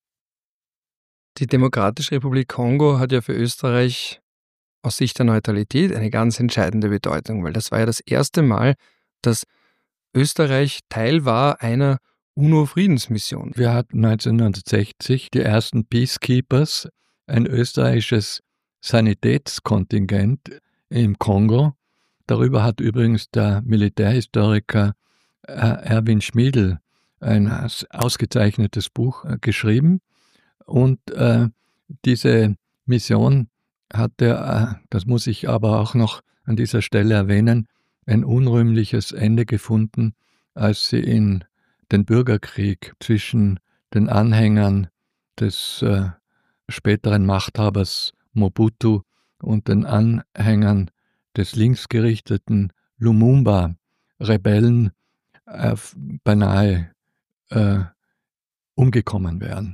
Die Demokratische Republik Kongo hat ja für Österreich aus Sicht der Neutralität eine ganz entscheidende Bedeutung, weil das war ja das erste Mal, dass Österreich Teil war einer UNO-Friedensmission. Wir hatten neunzehnhundertsechzig die ersten Peacekeepers, ein österreichisches Sanitätskontingent im Kongo. Darüber hat übrigens der Militärhistoriker äh, Erwin Schmiedl ein ausgezeichnetes Buch äh, geschrieben. Und äh, diese Mission hatte, äh, das muss ich aber auch noch an dieser Stelle erwähnen, ein unrühmliches Ende gefunden, als sie in den Bürgerkrieg zwischen den Anhängern des äh, späteren Machthabers Mobutu und den Anhängern des linksgerichteten Lumumba-Rebellen äh, beinahe äh, umgekommen wären.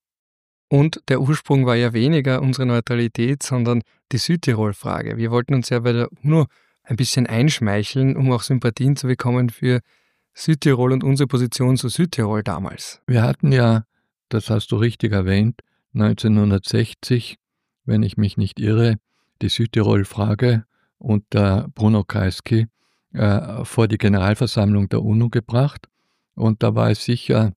Und der Ursprung war ja weniger unsere Neutralität, sondern die Südtirol-Frage. Wir wollten uns ja bei der UNO ein bisschen einschmeicheln, um auch Sympathien zu bekommen für Südtirol und unsere Position zu Südtirol damals. Wir hatten ja, das hast du richtig erwähnt, neunzehnhundertsechzig, wenn ich mich nicht irre, die Südtirol-Frage unter Bruno Kreisky äh, vor die Generalversammlung der UNO gebracht. Und da war es sicher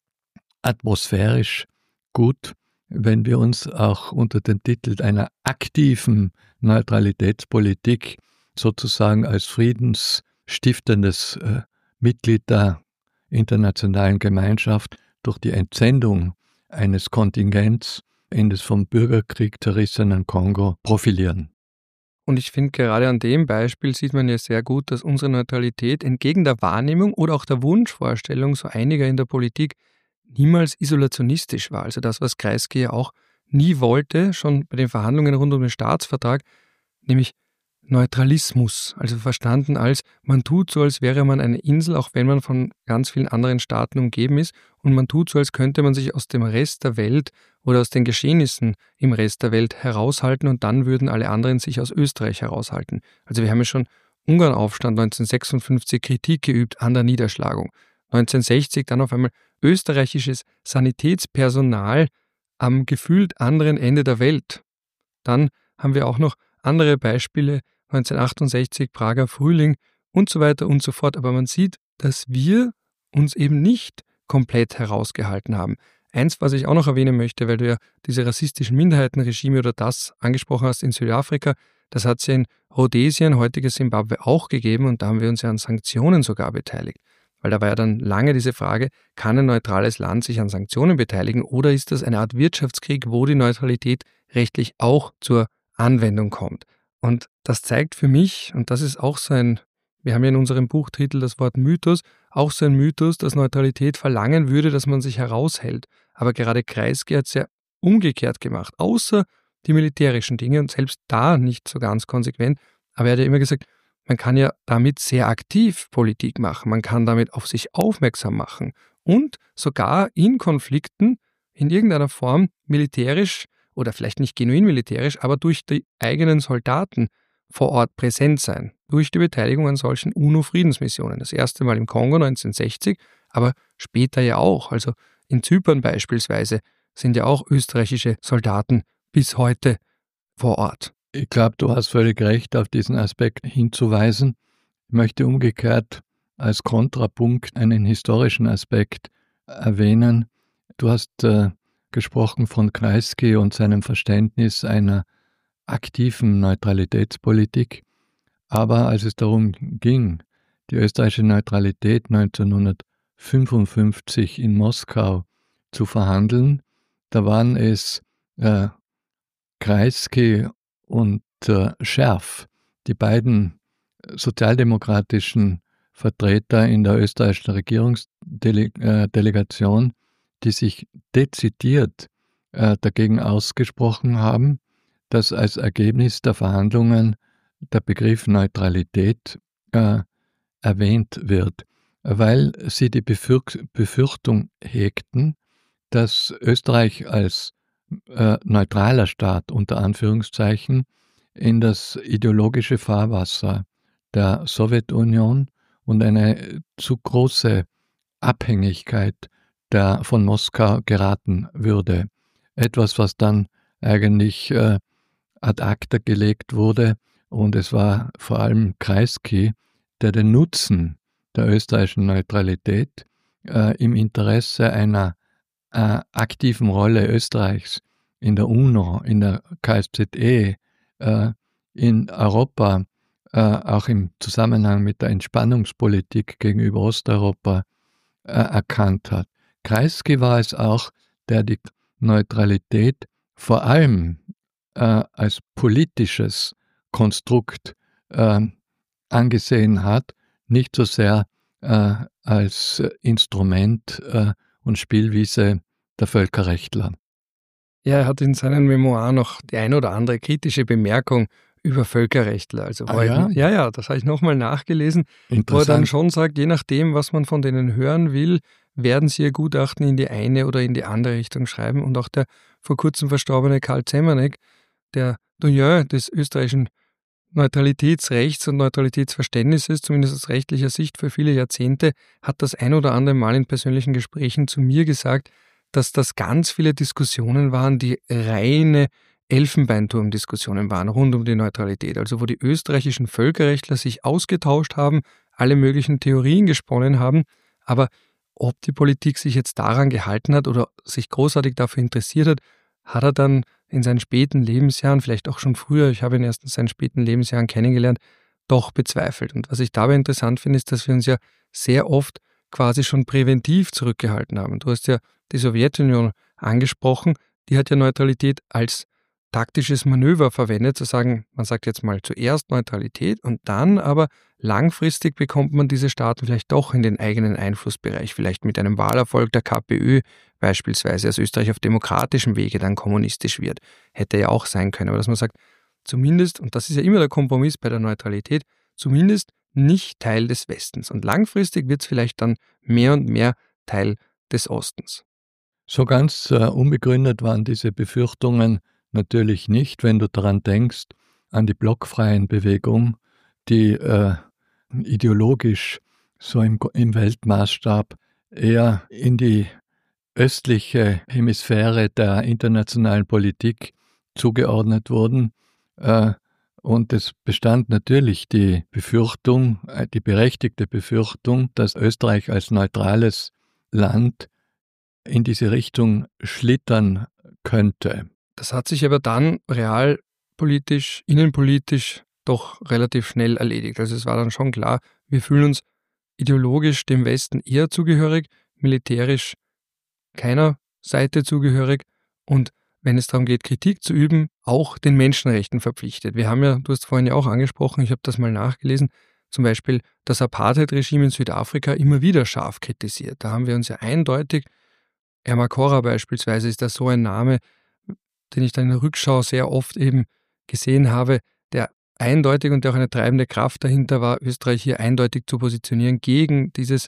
atmosphärisch gut, wenn wir uns auch unter dem Titel einer aktiven Neutralitätspolitik sozusagen als friedensstiftendes äh, Mitglied der internationalen Gemeinschaft durch die Entsendung eines Kontingents in das vom Bürgerkrieg zerrissenen Kongo profilieren. Und ich finde, gerade an dem Beispiel sieht man ja sehr gut, dass unsere Neutralität entgegen der Wahrnehmung oder auch der Wunschvorstellung so einiger in der Politik niemals isolationistisch war. Also das, was Kreisky ja auch nie wollte, schon bei den Verhandlungen rund um den Staatsvertrag, nämlich Neutralismus, also verstanden als, man tut so, als wäre man eine Insel, auch wenn man von ganz vielen anderen Staaten umgeben ist, und man tut so, als könnte man sich aus dem Rest der Welt oder aus den Geschehnissen im Rest der Welt heraushalten, und dann würden alle anderen sich aus Österreich heraushalten. Also wir haben ja schon Ungarnaufstand neunzehnhundertsechsundfünfzig Kritik geübt an der Niederschlagung. neunzehnhundertsechzig dann auf einmal österreichisches Sanitätspersonal am gefühlt anderen Ende der Welt. Dann haben wir auch noch andere Beispiele, neunzehnhundertachtundsechzig, Prager Frühling und so weiter und so fort. Aber man sieht, dass wir uns eben nicht komplett herausgehalten haben. Eins, was ich auch noch erwähnen möchte, weil du ja diese rassistischen Minderheitenregime oder das angesprochen hast in Südafrika, das hat es ja in Rhodesien, heutiges Simbabwe, auch gegeben und da haben wir uns ja an Sanktionen sogar beteiligt. Weil da war ja dann lange diese Frage, kann ein neutrales Land sich an Sanktionen beteiligen oder ist das eine Art Wirtschaftskrieg, wo die Neutralität rechtlich auch zur Anwendung kommt? Und das zeigt für mich, und das ist auch so ein, wir haben ja in unserem Buchtitel das Wort Mythos, auch so ein Mythos, dass Neutralität verlangen würde, dass man sich heraushält. Aber gerade Kreisky hat es ja umgekehrt gemacht, außer die militärischen Dinge und selbst da nicht so ganz konsequent. Aber er hat ja immer gesagt, man kann ja damit sehr aktiv Politik machen, man kann damit auf sich aufmerksam machen und sogar in Konflikten in irgendeiner Form militärisch oder vielleicht nicht genuin militärisch, aber durch die eigenen Soldaten vor Ort präsent sein, durch die Beteiligung an solchen UNO-Friedensmissionen. Das erste Mal im Kongo neunzehnhundertsechzig, aber später ja auch. Also in Zypern beispielsweise sind ja auch österreichische Soldaten bis heute vor Ort. Ich glaube, du hast völlig recht, auf diesen Aspekt hinzuweisen. Ich möchte umgekehrt als Kontrapunkt einen historischen Aspekt erwähnen. Du hast äh, gesprochen von Kreisky und seinem Verständnis einer aktiven Neutralitätspolitik. Aber als es darum ging, die österreichische Neutralität neunzehnhundertfünfundfünfzig in Moskau zu verhandeln, da waren es äh, Kreisky und äh, Scherf, die beiden sozialdemokratischen Vertreter in der österreichischen Regierungsdelegation, die sich dezidiert äh, dagegen ausgesprochen haben, dass als Ergebnis der Verhandlungen der Begriff Neutralität äh, erwähnt wird, weil sie die Befürch- Befürchtung hegten, dass Österreich als äh, neutraler Staat unter Anführungszeichen in das ideologische Fahrwasser der Sowjetunion und eine zu große Abhängigkeit der, von Moskau geraten würde. Etwas, was dann eigentlich äh, ad acta gelegt wurde, und es war vor allem Kreisky, der den Nutzen der österreichischen Neutralität äh, im Interesse einer äh, aktiven Rolle Österreichs in der UNO, in der K S Z E, äh, in Europa, äh, auch im Zusammenhang mit der Entspannungspolitik gegenüber Osteuropa äh, erkannt hat. Kreisky war es auch, der die Neutralität vor allem äh, als politisches Konstrukt äh, angesehen hat, nicht so sehr äh, als Instrument äh, und Spielwiese der Völkerrechtler. Ja, er hat in seinen Memoiren noch die ein oder andere kritische Bemerkung über Völkerrechtler. Also Ah, ja? ja, ja, das habe ich nochmal nachgelesen, wo er dann schon sagt, je nachdem, was man von denen hören will, werden sie ihr Gutachten in die eine oder in die andere Richtung schreiben. Und auch der vor kurzem verstorbene Karl Zemanek, der Doyen des österreichischen Neutralitätsrechts und Neutralitätsverständnisses, zumindest aus rechtlicher Sicht für viele Jahrzehnte, hat das ein oder andere Mal in persönlichen Gesprächen zu mir gesagt, dass das ganz viele Diskussionen waren, die reine Elfenbeinturm-Diskussionen waren rund um die Neutralität, also wo die österreichischen Völkerrechtler sich ausgetauscht haben, alle möglichen Theorien gesponnen haben, aber ob die Politik sich jetzt daran gehalten hat oder sich großartig dafür interessiert hat, hat er dann in seinen späten Lebensjahren, vielleicht auch schon früher, ich habe ihn erst in seinen späten Lebensjahren kennengelernt, doch bezweifelt. Und was ich dabei interessant finde, ist, dass wir uns ja sehr oft quasi schon präventiv zurückgehalten haben. Du hast ja die Sowjetunion angesprochen, die hat ja Neutralität als taktisches Manöver verwendet, zu sagen, man sagt jetzt mal zuerst Neutralität und dann aber langfristig bekommt man diese Staaten vielleicht doch in den eigenen Einflussbereich, vielleicht mit einem Wahlerfolg der KPÖ beispielsweise, als Österreich auf demokratischem Wege dann kommunistisch wird. Hätte ja auch sein können, aber dass man sagt, zumindest, und das ist ja immer der Kompromiss bei der Neutralität, zumindest nicht Teil des Westens. Und langfristig wird es vielleicht dann mehr und mehr Teil des Ostens. So ganz äh, unbegründet waren diese Befürchtungen natürlich nicht, wenn du daran denkst, an die blockfreien Bewegung, die äh, ideologisch so im, im Weltmaßstab eher in die östliche Hemisphäre der internationalen Politik zugeordnet wurden. Und es bestand natürlich die Befürchtung, die berechtigte Befürchtung, dass Österreich als neutrales Land in diese Richtung schlittern könnte. Das hat sich aber dann realpolitisch, innenpolitisch doch relativ schnell erledigt. Also es war dann schon klar, wir fühlen uns ideologisch dem Westen eher zugehörig, militärisch keiner Seite zugehörig und wenn es darum geht, Kritik zu üben, auch den Menschenrechten verpflichtet. Wir haben ja, du hast vorhin ja auch angesprochen, ich habe das mal nachgelesen, zum Beispiel das Apartheid-Regime in Südafrika immer wieder scharf kritisiert. Da haben wir uns ja eindeutig, Ermakora beispielsweise ist da so ein Name, den ich dann in der Rückschau sehr oft eben gesehen habe, der eindeutig und der auch eine treibende Kraft dahinter war, Österreich hier eindeutig zu positionieren gegen dieses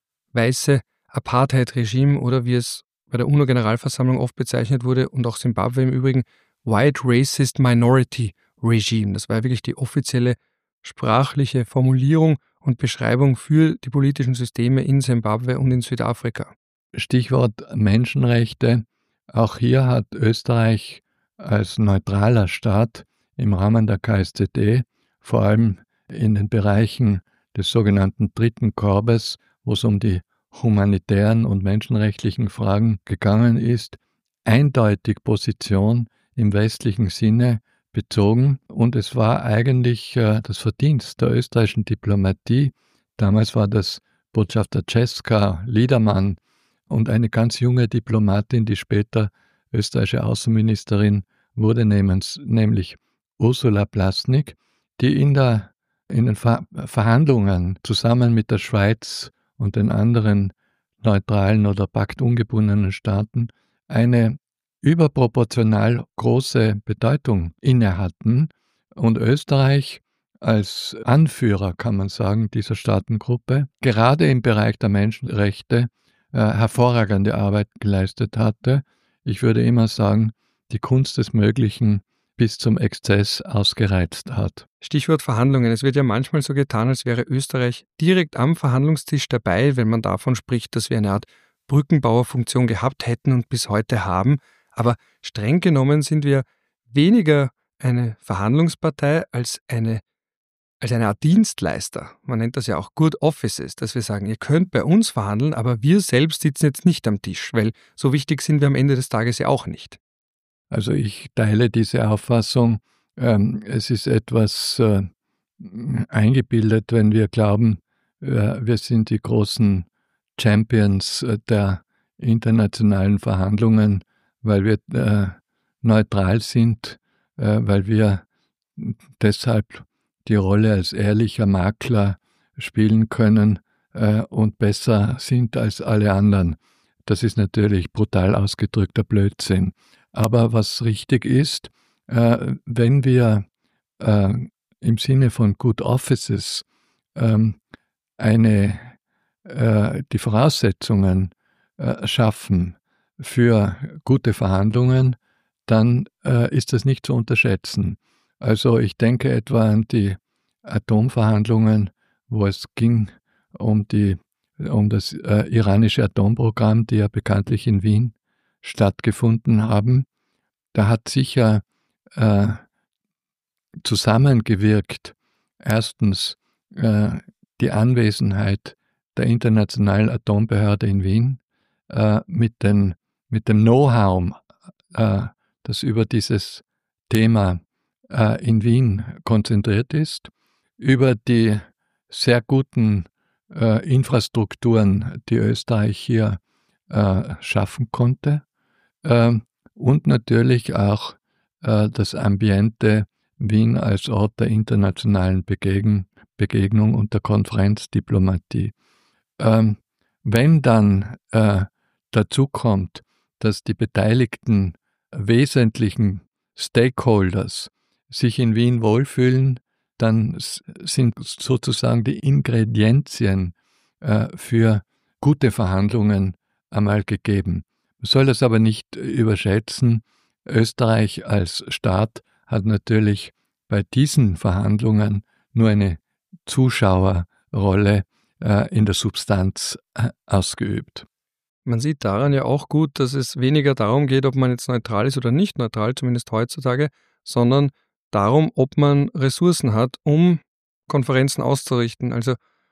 weiße Apartheid-Regime oder wie es bei der UNO-Generalversammlung oft bezeichnet wurde und auch Simbabwe im Übrigen, White Racist Minority Regime. Das war wirklich die offizielle sprachliche Formulierung und Beschreibung für die politischen Systeme in Simbabwe und in Südafrika. Stichwort Menschenrechte. Auch hier hat Österreich als neutraler Staat im Rahmen der K S Z D, vor allem in den Bereichen des sogenannten dritten Korbes, wo es um die humanitären und menschenrechtlichen Fragen gegangen ist, eindeutig Position im westlichen Sinne bezogen. Und es war eigentlich äh, das Verdienst der österreichischen Diplomatie. Damals war das Botschafter Czeska Liedermann und eine ganz junge Diplomatin, die später österreichische Außenministerin wurde, nämlich Ursula Plasnik, die in, der, in den Ver- Verhandlungen zusammen mit der Schweiz und den anderen neutralen oder paktungebundenen Staaten eine überproportional große Bedeutung inne hatten und Österreich als Anführer, kann man sagen, dieser Staatengruppe gerade im Bereich der Menschenrechte äh, hervorragende Arbeit geleistet hatte. Ich würde immer sagen, die Kunst des Möglichen bis zum Exzess ausgereizt hat. Stichwort Verhandlungen. Es wird ja manchmal so getan, als wäre Österreich direkt am Verhandlungstisch dabei, wenn man davon spricht, dass wir eine Art Brückenbauerfunktion gehabt hätten und bis heute haben. Aber streng genommen sind wir weniger eine Verhandlungspartei als eine, als eine Art Dienstleister. Man nennt das ja auch Good Offices, dass wir sagen, ihr könnt bei uns verhandeln, aber wir selbst sitzen jetzt nicht am Tisch, weil so wichtig sind wir am Ende des Tages ja auch nicht. Also ich teile diese Auffassung. Ähm, es ist etwas äh, eingebildet, wenn wir glauben, äh, wir sind die großen Champions äh, der internationalen Verhandlungen, weil wir äh, neutral sind, äh, weil wir deshalb die Rolle als ehrlicher Makler spielen können äh, und besser sind als alle anderen. Das ist natürlich brutal ausgedrückter Blödsinn. Aber was richtig ist, äh, wenn wir äh, im Sinne von Good Offices ähm, eine, äh, die Voraussetzungen äh, schaffen für gute Verhandlungen, dann äh, ist das nicht zu unterschätzen. Also ich denke etwa an die Atomverhandlungen, wo es ging um, die, um das äh, iranische Atomprogramm, die ja bekanntlich in Wien stattgefunden haben. Da hat sicher äh, zusammengewirkt, erstens äh, die Anwesenheit der Internationalen Atombehörde in Wien äh, mit, den, mit dem Know-how, äh, das über dieses Thema äh, in Wien konzentriert ist, über die sehr guten äh, Infrastrukturen, die Österreich hier äh, schaffen konnte, äh, und natürlich auch äh, das Ambiente Wien als Ort der internationalen Begegn- Begegnung und der Konferenzdiplomatie. Ähm, wenn dann äh, dazu kommt, dass die beteiligten wesentlichen Stakeholders sich in Wien wohlfühlen, dann sind sozusagen die Ingredienzien äh, für gute Verhandlungen einmal gegeben. Man soll das aber nicht überschätzen. Österreich als Staat hat natürlich bei diesen Verhandlungen nur eine Zuschauerrolle äh, in der Substanz äh, ausgeübt. Man sieht daran ja auch gut, dass es weniger darum geht, ob man jetzt neutral ist oder nicht neutral, zumindest heutzutage, sondern darum, ob man Ressourcen hat, um Konferenzen auszurichten. Also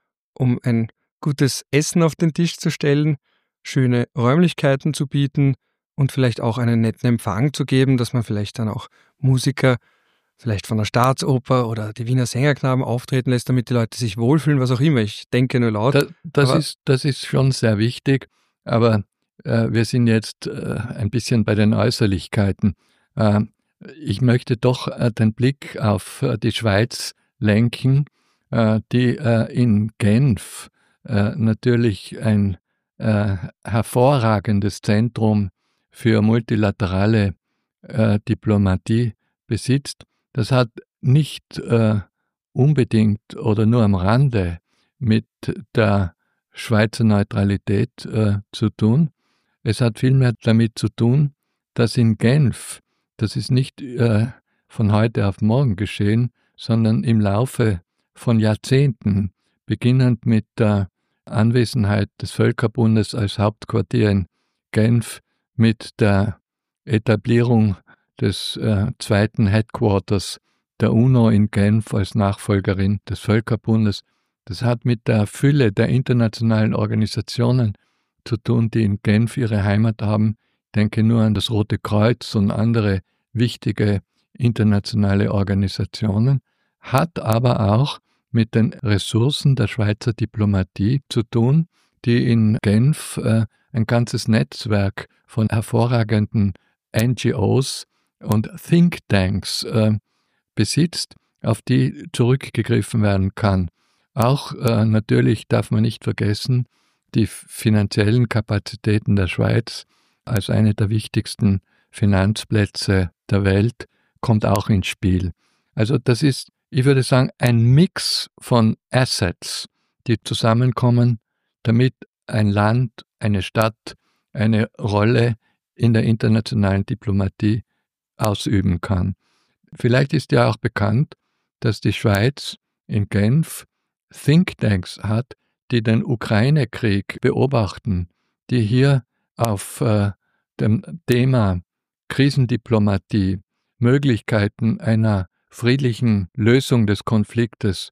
um ein gutes Essen auf den Tisch zu stellen, schöne Räumlichkeiten zu bieten und vielleicht auch einen netten Empfang zu geben, dass man vielleicht dann auch Musiker vielleicht von der Staatsoper oder die Wiener Sängerknaben auftreten lässt, damit die Leute sich wohlfühlen, was auch immer. Ich denke nur laut. Das, das, ist, das ist schon sehr wichtig, aber äh, wir sind jetzt äh, ein bisschen bei den Äußerlichkeiten. Äh, ich möchte doch äh, den Blick auf äh, die Schweiz lenken, äh, die äh, in Genf äh, natürlich ein äh, hervorragendes Zentrum für multilaterale äh, Diplomatie besitzt. Das hat nicht äh, unbedingt oder nur am Rande mit der Schweizer Neutralität äh, zu tun. Es hat vielmehr damit zu tun, dass in Genf, das ist nicht äh, von heute auf morgen geschehen, sondern im Laufe von Jahrzehnten, beginnend mit der Anwesenheit des Völkerbundes als Hauptquartier in Genf, mit der Etablierung des äh, zweiten Headquarters der UNO in Genf als Nachfolgerin des Völkerbundes. Das hat mit der Fülle der internationalen Organisationen zu tun, die in Genf ihre Heimat haben. Ich denke nur an das Rote Kreuz und andere wichtige internationale Organisationen, hat aber auch mit den Ressourcen der Schweizer Diplomatie zu tun, die in Genf äh, ein ganzes Netzwerk von hervorragenden N G Os und Thinktanks äh, besitzt, auf die zurückgegriffen werden kann. Auch äh, natürlich darf man nicht vergessen, die finanziellen Kapazitäten der Schweiz als eine der wichtigsten Finanzplätze der Welt kommt auch ins Spiel. Also das ist, ich würde sagen, ein Mix von Assets, die zusammenkommen, damit ein Land, eine Stadt eine Rolle in der internationalen Diplomatie ausüben kann. Vielleicht ist ja auch bekannt, dass die Schweiz in Genf Thinktanks hat, die den Ukraine-Krieg beobachten, die hier auf äh, dem Thema Krisendiplomatie, Möglichkeiten einer friedlichen Lösung des Konfliktes,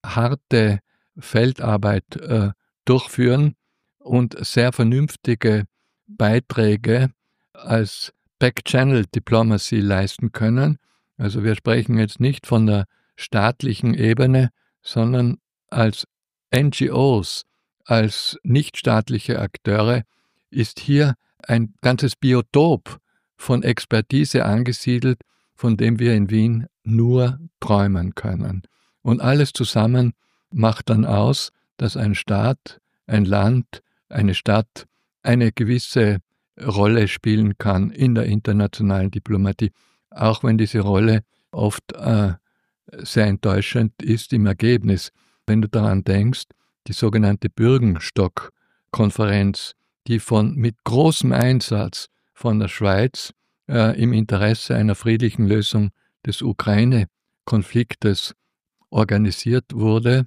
harte Feldarbeit äh, durchführen und sehr vernünftige Beiträge als Back-Channel Diplomacy leisten können. Also wir sprechen jetzt nicht von der staatlichen Ebene, sondern als N G Os, als nichtstaatliche Akteure ist hier ein ganzes Biotop von Expertise angesiedelt, von dem wir in Wien nur träumen können. Und alles zusammen macht dann aus, dass ein Staat, ein Land, eine Stadt eine gewisse Rolle spielen kann in der internationalen Diplomatie, auch wenn diese Rolle oft äh, sehr enttäuschend ist im Ergebnis. Wenn du daran denkst, die sogenannte Bürgenstock-Konferenz, die von mit großem Einsatz von der Schweiz äh, im Interesse einer friedlichen Lösung des Ukraine-Konfliktes organisiert wurde,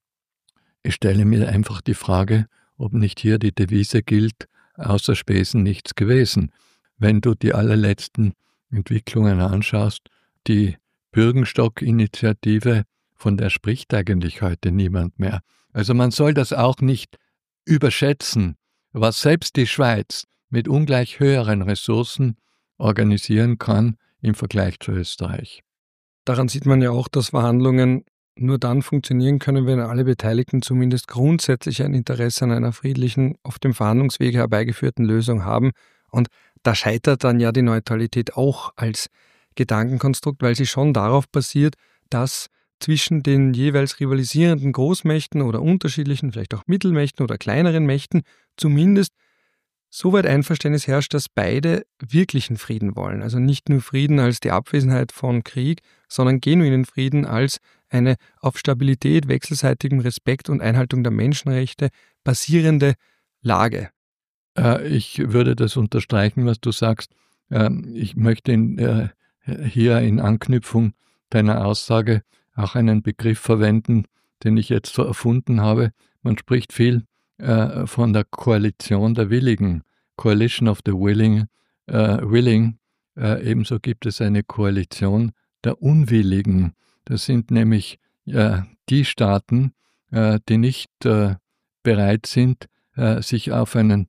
ich stelle mir einfach die Frage, ob nicht hier die Devise gilt, außer Spesen nichts gewesen. Wenn du die allerletzten Entwicklungen anschaust, die Bürgenstock-Initiative, von der spricht eigentlich heute niemand mehr. Also man soll das auch nicht überschätzen, was selbst die Schweiz mit ungleich höheren Ressourcen organisieren kann im Vergleich zu Österreich. Daran sieht man ja auch, dass Verhandlungen nur dann funktionieren können, wenn alle Beteiligten zumindest grundsätzlich ein Interesse an einer friedlichen, auf dem Verhandlungswege herbeigeführten Lösung haben. Und da scheitert dann ja die Neutralität auch als Gedankenkonstrukt, weil sie schon darauf basiert, dass zwischen den jeweils rivalisierenden Großmächten oder unterschiedlichen, vielleicht auch Mittelmächten oder kleineren Mächten zumindest soweit Einverständnis herrscht, dass beide wirklichen Frieden wollen. Also nicht nur Frieden als die Abwesenheit von Krieg, sondern genuinen Frieden als eine auf Stabilität, wechselseitigem Respekt und Einhaltung der Menschenrechte basierende Lage. Äh, ich würde das unterstreichen, was du sagst. Äh, ich möchte in, äh, hier in Anknüpfung deiner Aussage auch einen Begriff verwenden, den ich jetzt so erfunden habe. Man spricht viel äh, von der Koalition der Willigen, Coalition of the Willing. Äh, willing. Äh, ebenso gibt es eine Koalition der Unwilligen. Das sind nämlich äh, die Staaten, äh, die nicht äh, bereit sind, äh, sich auf einen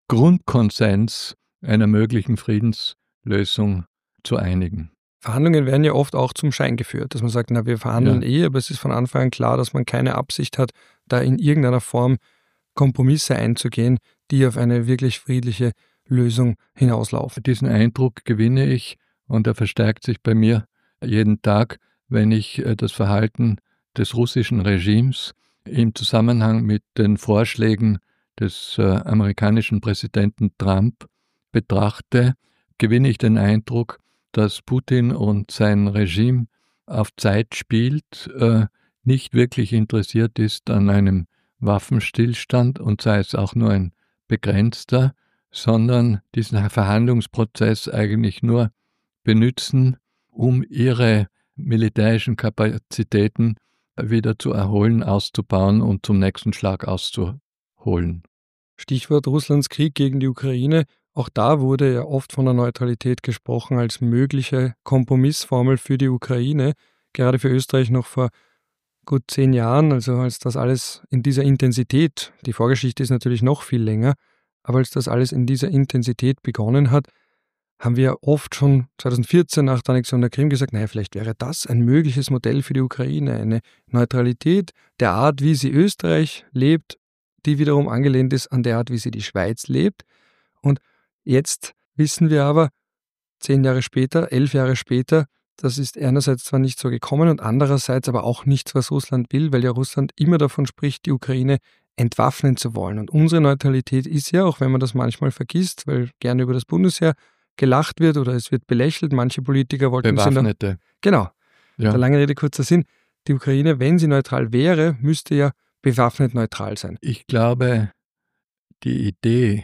Grundkonsens einer möglichen Friedenslösung zu einigen. Verhandlungen werden ja oft auch zum Schein geführt, dass man sagt, na, wir verhandeln ja. eh, aber es ist von Anfang an klar, dass man keine Absicht hat, da in irgendeiner Form Kompromisse einzugehen, die auf eine wirklich friedliche Lösung hinauslaufen. Diesen Eindruck gewinne ich und er verstärkt sich bei mir jeden Tag, wenn ich das Verhalten des russischen Regimes im Zusammenhang mit den Vorschlägen des äh, amerikanischen Präsidenten Trump betrachte, gewinne ich den Eindruck, dass Putin und sein Regime auf Zeit spielt, äh, nicht wirklich interessiert ist an einem Waffenstillstand und sei es auch nur ein begrenzter, sondern diesen Verhandlungsprozess eigentlich nur benützen, um ihre militärischen Kapazitäten wieder zu erholen, auszubauen und zum nächsten Schlag auszuholen. Stichwort Russlands Krieg gegen die Ukraine. Auch da wurde ja oft von der Neutralität gesprochen als mögliche Kompromissformel für die Ukraine. Gerade für Österreich noch vor gut zehn Jahren, also als das alles in dieser Intensität, die Vorgeschichte ist natürlich noch viel länger, aber als das alles in dieser Intensität begonnen hat, haben wir oft schon zweitausendvierzehn nach der Annexion der Krim gesagt, naja, vielleicht wäre das ein mögliches Modell für die Ukraine, eine Neutralität der Art, wie sie Österreich lebt, die wiederum angelehnt ist an der Art, wie sie die Schweiz lebt. Und jetzt wissen wir aber, zehn Jahre später, elf Jahre später, das ist einerseits zwar nicht so gekommen und andererseits aber auch nichts, was Russland will, weil ja Russland immer davon spricht, die Ukraine entwaffnen zu wollen. Und unsere Neutralität ist ja, auch wenn man das manchmal vergisst, weil gerne über das Bundesheer gelacht wird oder es wird belächelt, manche Politiker wollten... Bewaffnete. Dann, genau. Ja. Der lange Rede, kurzer Sinn. Die Ukraine, wenn sie neutral wäre, müsste ja bewaffnet neutral sein. Ich glaube, die Idee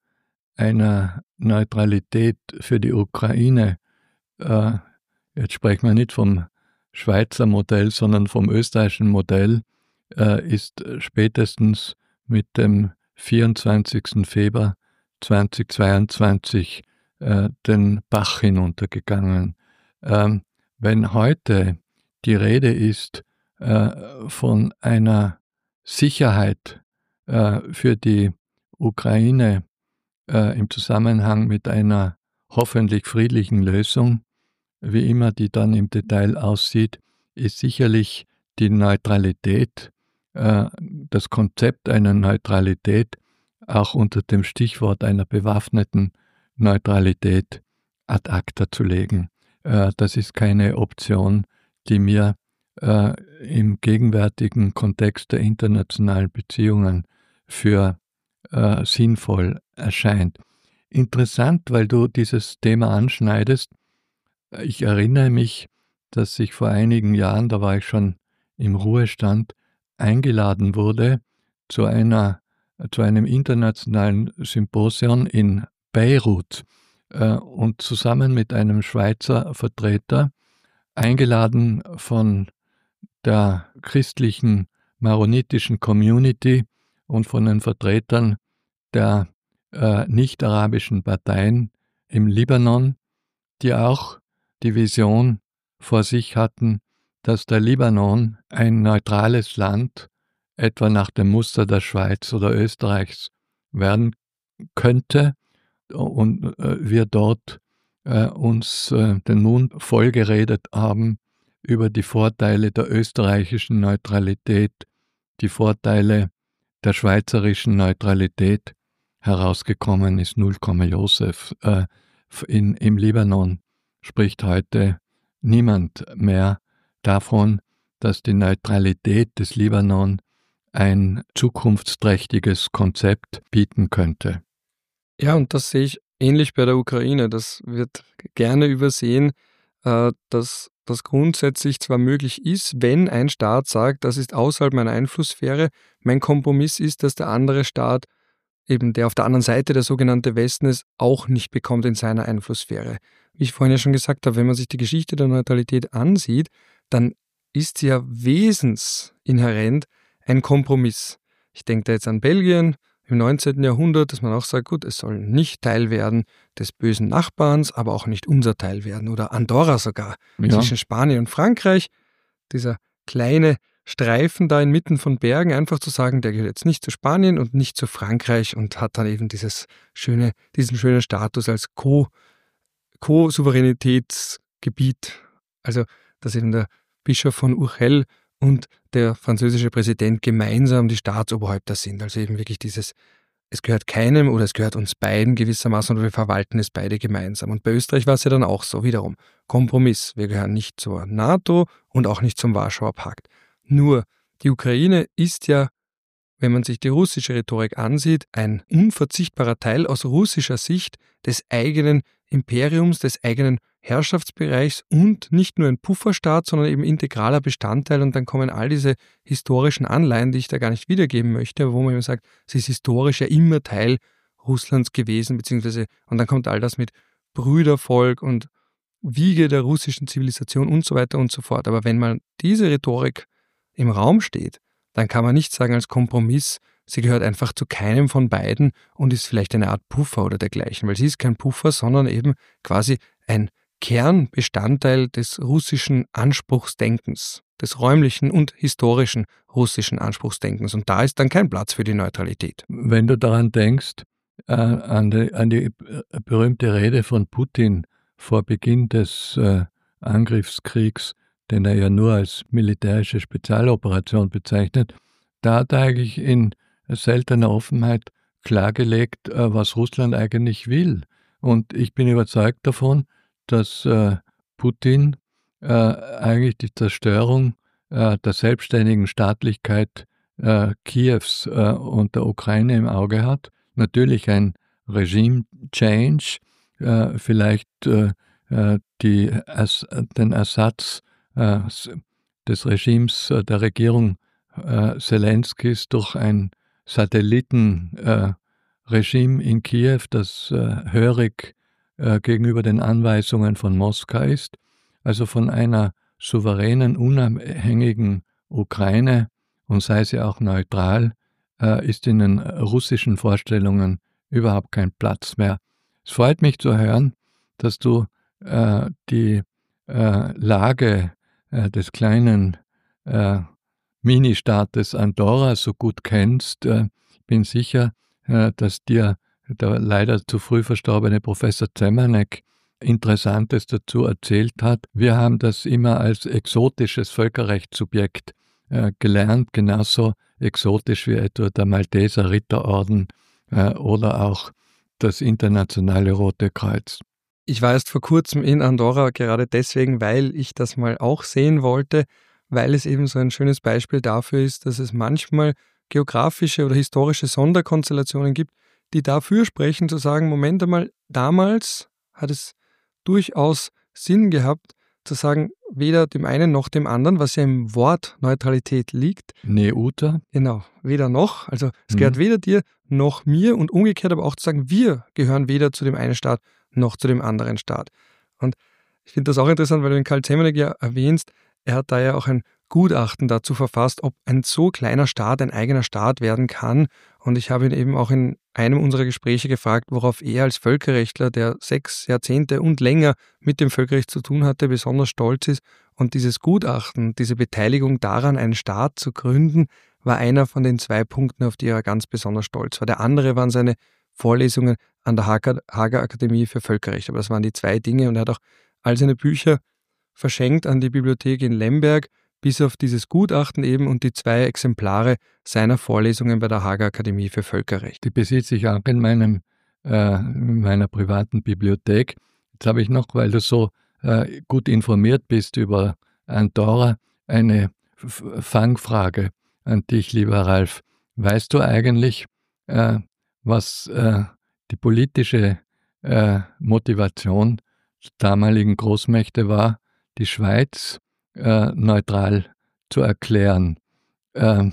einer Neutralität für die Ukraine, äh, jetzt sprechen wir nicht vom Schweizer Modell, sondern vom österreichischen Modell, äh, ist spätestens mit dem vierundzwanzigsten Februar zweitausendzweiundzwanzig äh, den Bach hinuntergegangen. Ähm, wenn heute die Rede ist äh, von einer Sicherheit äh, für die Ukraine äh, im Zusammenhang mit einer hoffentlich friedlichen Lösung, wie immer die dann im Detail aussieht, ist sicherlich die Neutralität, äh, das Konzept einer Neutralität auch unter dem Stichwort einer bewaffneten Neutralität ad acta zu legen. Äh, das ist keine Option, die mir äh, im gegenwärtigen Kontext der internationalen Beziehungen für äh, sinnvoll erscheint. Interessant, weil du dieses Thema anschneidest. Ich erinnere mich, dass ich vor einigen Jahren, da war ich schon im Ruhestand, eingeladen wurde zu einer, zu einem internationalen Symposion in Beirut äh, und zusammen mit einem Schweizer Vertreter, eingeladen von der christlichen maronitischen Community und von den Vertretern der äh, nicht-arabischen Parteien im Libanon, die auch die Vision vor sich hatten, dass der Libanon ein neutrales Land, etwa nach dem Muster der Schweiz oder Österreichs, werden könnte und äh, wir dort äh, uns äh, den Mund vollgeredet haben über die Vorteile der österreichischen Neutralität, die Vorteile der schweizerischen Neutralität. Herausgekommen ist null Komma Josef. Äh, in, im Libanon spricht heute niemand mehr davon, dass die Neutralität des Libanon ein zukunftsträchtiges Konzept bieten könnte. Ja, und das sehe ich ähnlich bei der Ukraine. Das wird gerne übersehen, äh, dass das grundsätzlich zwar möglich ist, wenn ein Staat sagt, das ist außerhalb meiner Einflusssphäre. Mein Kompromiss ist, dass der andere Staat, eben der auf der anderen Seite der sogenannte Westen ist, auch nicht bekommt in seiner Einflusssphäre. Wie ich vorhin ja schon gesagt habe, wenn man sich die Geschichte der Neutralität ansieht, dann ist sie ja wesensinhärent ein Kompromiss. Ich denke da jetzt an Belgien im neunzehnten Jahrhundert, dass man auch sagt, gut, es soll nicht Teil werden des bösen Nachbarns, aber auch nicht unser Teil werden. Oder Andorra sogar, ja. Zwischen Spanien und Frankreich. Dieser kleine Streifen da inmitten von Bergen, einfach zu sagen, der gehört jetzt nicht zu Spanien und nicht zu Frankreich und hat dann eben dieses schöne, diesen schönen Status als Co- Co-Souveränitätsgebiet. Also, dass eben der Bischof von Urgell und der französische Präsident gemeinsam die Staatsoberhäupter sind. Also eben wirklich dieses, es gehört keinem oder es gehört uns beiden gewissermaßen und wir verwalten es beide gemeinsam. Und bei Österreich war es ja dann auch so, wiederum Kompromiss. Wir gehören nicht zur NATO und auch nicht zum Warschauer Pakt. Nur die Ukraine ist ja, wenn man sich die russische Rhetorik ansieht, ein unverzichtbarer Teil aus russischer Sicht des eigenen Imperiums, des eigenen Herrschaftsbereichs und nicht nur ein Pufferstaat, sondern eben integraler Bestandteil. Und dann kommen all diese historischen Anleihen, die ich da gar nicht wiedergeben möchte, aber wo man eben sagt, sie ist historisch ja immer Teil Russlands gewesen, beziehungsweise, und dann kommt all das mit Brüdervolk und Wiege der russischen Zivilisation und so weiter und so fort. Aber wenn mal diese Rhetorik im Raum steht, dann kann man nicht sagen als Kompromiss, sie gehört einfach zu keinem von beiden und ist vielleicht eine Art Puffer oder dergleichen, weil sie ist kein Puffer, sondern eben quasi ein Kernbestandteil des russischen Anspruchsdenkens, des räumlichen und historischen russischen Anspruchsdenkens. Und da ist dann kein Platz für die Neutralität. Wenn du daran denkst, äh, an, die, an die berühmte Rede von Putin vor Beginn des äh, Angriffskriegs, den er ja nur als militärische Spezialoperation bezeichnet, da hat er eigentlich in seltener Offenheit klargelegt, äh, was Russland eigentlich will. Und ich bin überzeugt davon, dass äh, Putin äh, eigentlich die Zerstörung äh, der selbstständigen Staatlichkeit äh, Kiews äh, und der Ukraine im Auge hat. Natürlich ein Regime-Change, äh, vielleicht äh, die, as, den Ersatz äh, des Regimes äh, der Regierung äh, Zelenskis durch ein Satellitenregime äh, in Kiew, das äh, hörig äh, gegenüber den Anweisungen von Moskau ist, also von einer souveränen, unabhängigen Ukraine, und sei sie auch neutral, äh, ist in den russischen Vorstellungen überhaupt kein Platz mehr. Es freut mich zu hören, dass du äh, die äh, Lage äh, des kleinen äh, Ministaates Andorra so gut kennst. Äh, ich bin sicher, äh, dass dir der leider zu früh verstorbene Professor Zemanek Interessantes dazu erzählt hat. Wir haben das immer als exotisches Völkerrechtssubjekt äh, gelernt, genauso exotisch wie etwa der Malteser Ritterorden äh, oder auch das Internationale Rote Kreuz. Ich war erst vor kurzem in Andorra, gerade deswegen, weil ich das mal auch sehen wollte, weil es eben so ein schönes Beispiel dafür ist, dass es manchmal geografische oder historische Sonderkonstellationen gibt, die dafür sprechen, zu sagen, Moment einmal, damals hat es durchaus Sinn gehabt, zu sagen, weder dem einen noch dem anderen, was ja im Wort Neutralität liegt. Neuter. Genau, weder noch. Also es mhm. gehört weder dir noch mir und umgekehrt aber auch zu sagen, wir gehören weder zu dem einen Staat noch zu dem anderen Staat. Und ich finde das auch interessant, weil du den Karl Zemanek ja erwähnst, er hat da ja auch ein Gutachten dazu verfasst, ob ein so kleiner Staat ein eigener Staat werden kann. Und ich habe ihn eben auch in einem unserer Gespräche gefragt, worauf er als Völkerrechtler, der sechs Jahrzehnte und länger mit dem Völkerrecht zu tun hatte, besonders stolz ist. Und dieses Gutachten, diese Beteiligung daran, einen Staat zu gründen, war einer von den zwei Punkten, auf die er ganz besonders stolz war. Der andere waren seine Vorlesungen an der Hager, Hager Akademie für Völkerrecht. Aber das waren die zwei Dinge. Und er hat auch all seine Bücher verschenkt an die Bibliothek in Lemberg, bis auf dieses Gutachten eben und die zwei Exemplare seiner Vorlesungen bei der Hager Akademie für Völkerrecht. Die besitze ich auch in, meinem, äh, in meiner privaten Bibliothek. Jetzt habe ich noch, weil du so äh, gut informiert bist über Andorra, eine F- Fangfrage an dich, lieber Ralf. Weißt du eigentlich, äh, was äh, die politische äh, Motivation der damaligen Großmächte war, die Schweiz äh, neutral zu erklären? Äh,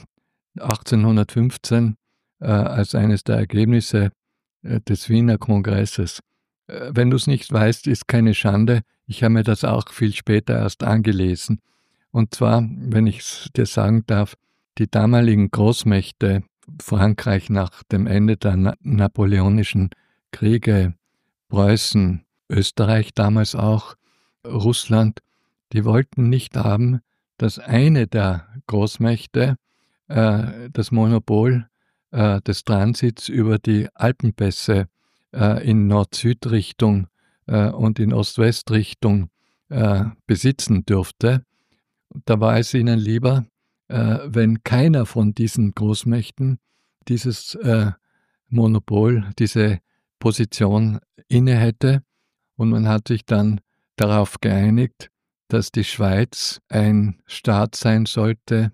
achtzehnhundertfünfzehn äh, als eines der Ergebnisse äh, des Wiener Kongresses. Äh, wenn du es nicht weißt, ist keine Schande. Ich habe mir das auch viel später erst angelesen. Und zwar, wenn ich es dir sagen darf, die damaligen Großmächte, Frankreich nach dem Ende der Na- napoleonischen Kriege, Preußen, Österreich damals auch, Russland, die wollten nicht haben, dass eine der Großmächte äh, das Monopol äh, des Transits über die Alpenpässe äh, in Nord-Süd-Richtung äh, und in Ost-West-Richtung äh, besitzen dürfte. Da war es ihnen lieber, äh, wenn keiner von diesen Großmächten dieses äh, Monopol, diese Position inne hätte. Und man hat sich dann darauf geeinigt, dass die Schweiz ein Staat sein sollte,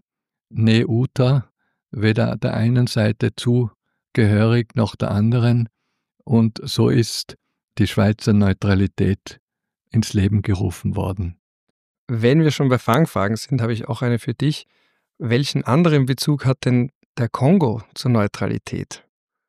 neuter, weder der einen Seite zugehörig noch der anderen. Und so ist die Schweizer Neutralität ins Leben gerufen worden. Wenn wir schon bei Fangfragen sind, habe ich auch eine für dich. Welchen anderen Bezug hat denn der Kongo zur Neutralität?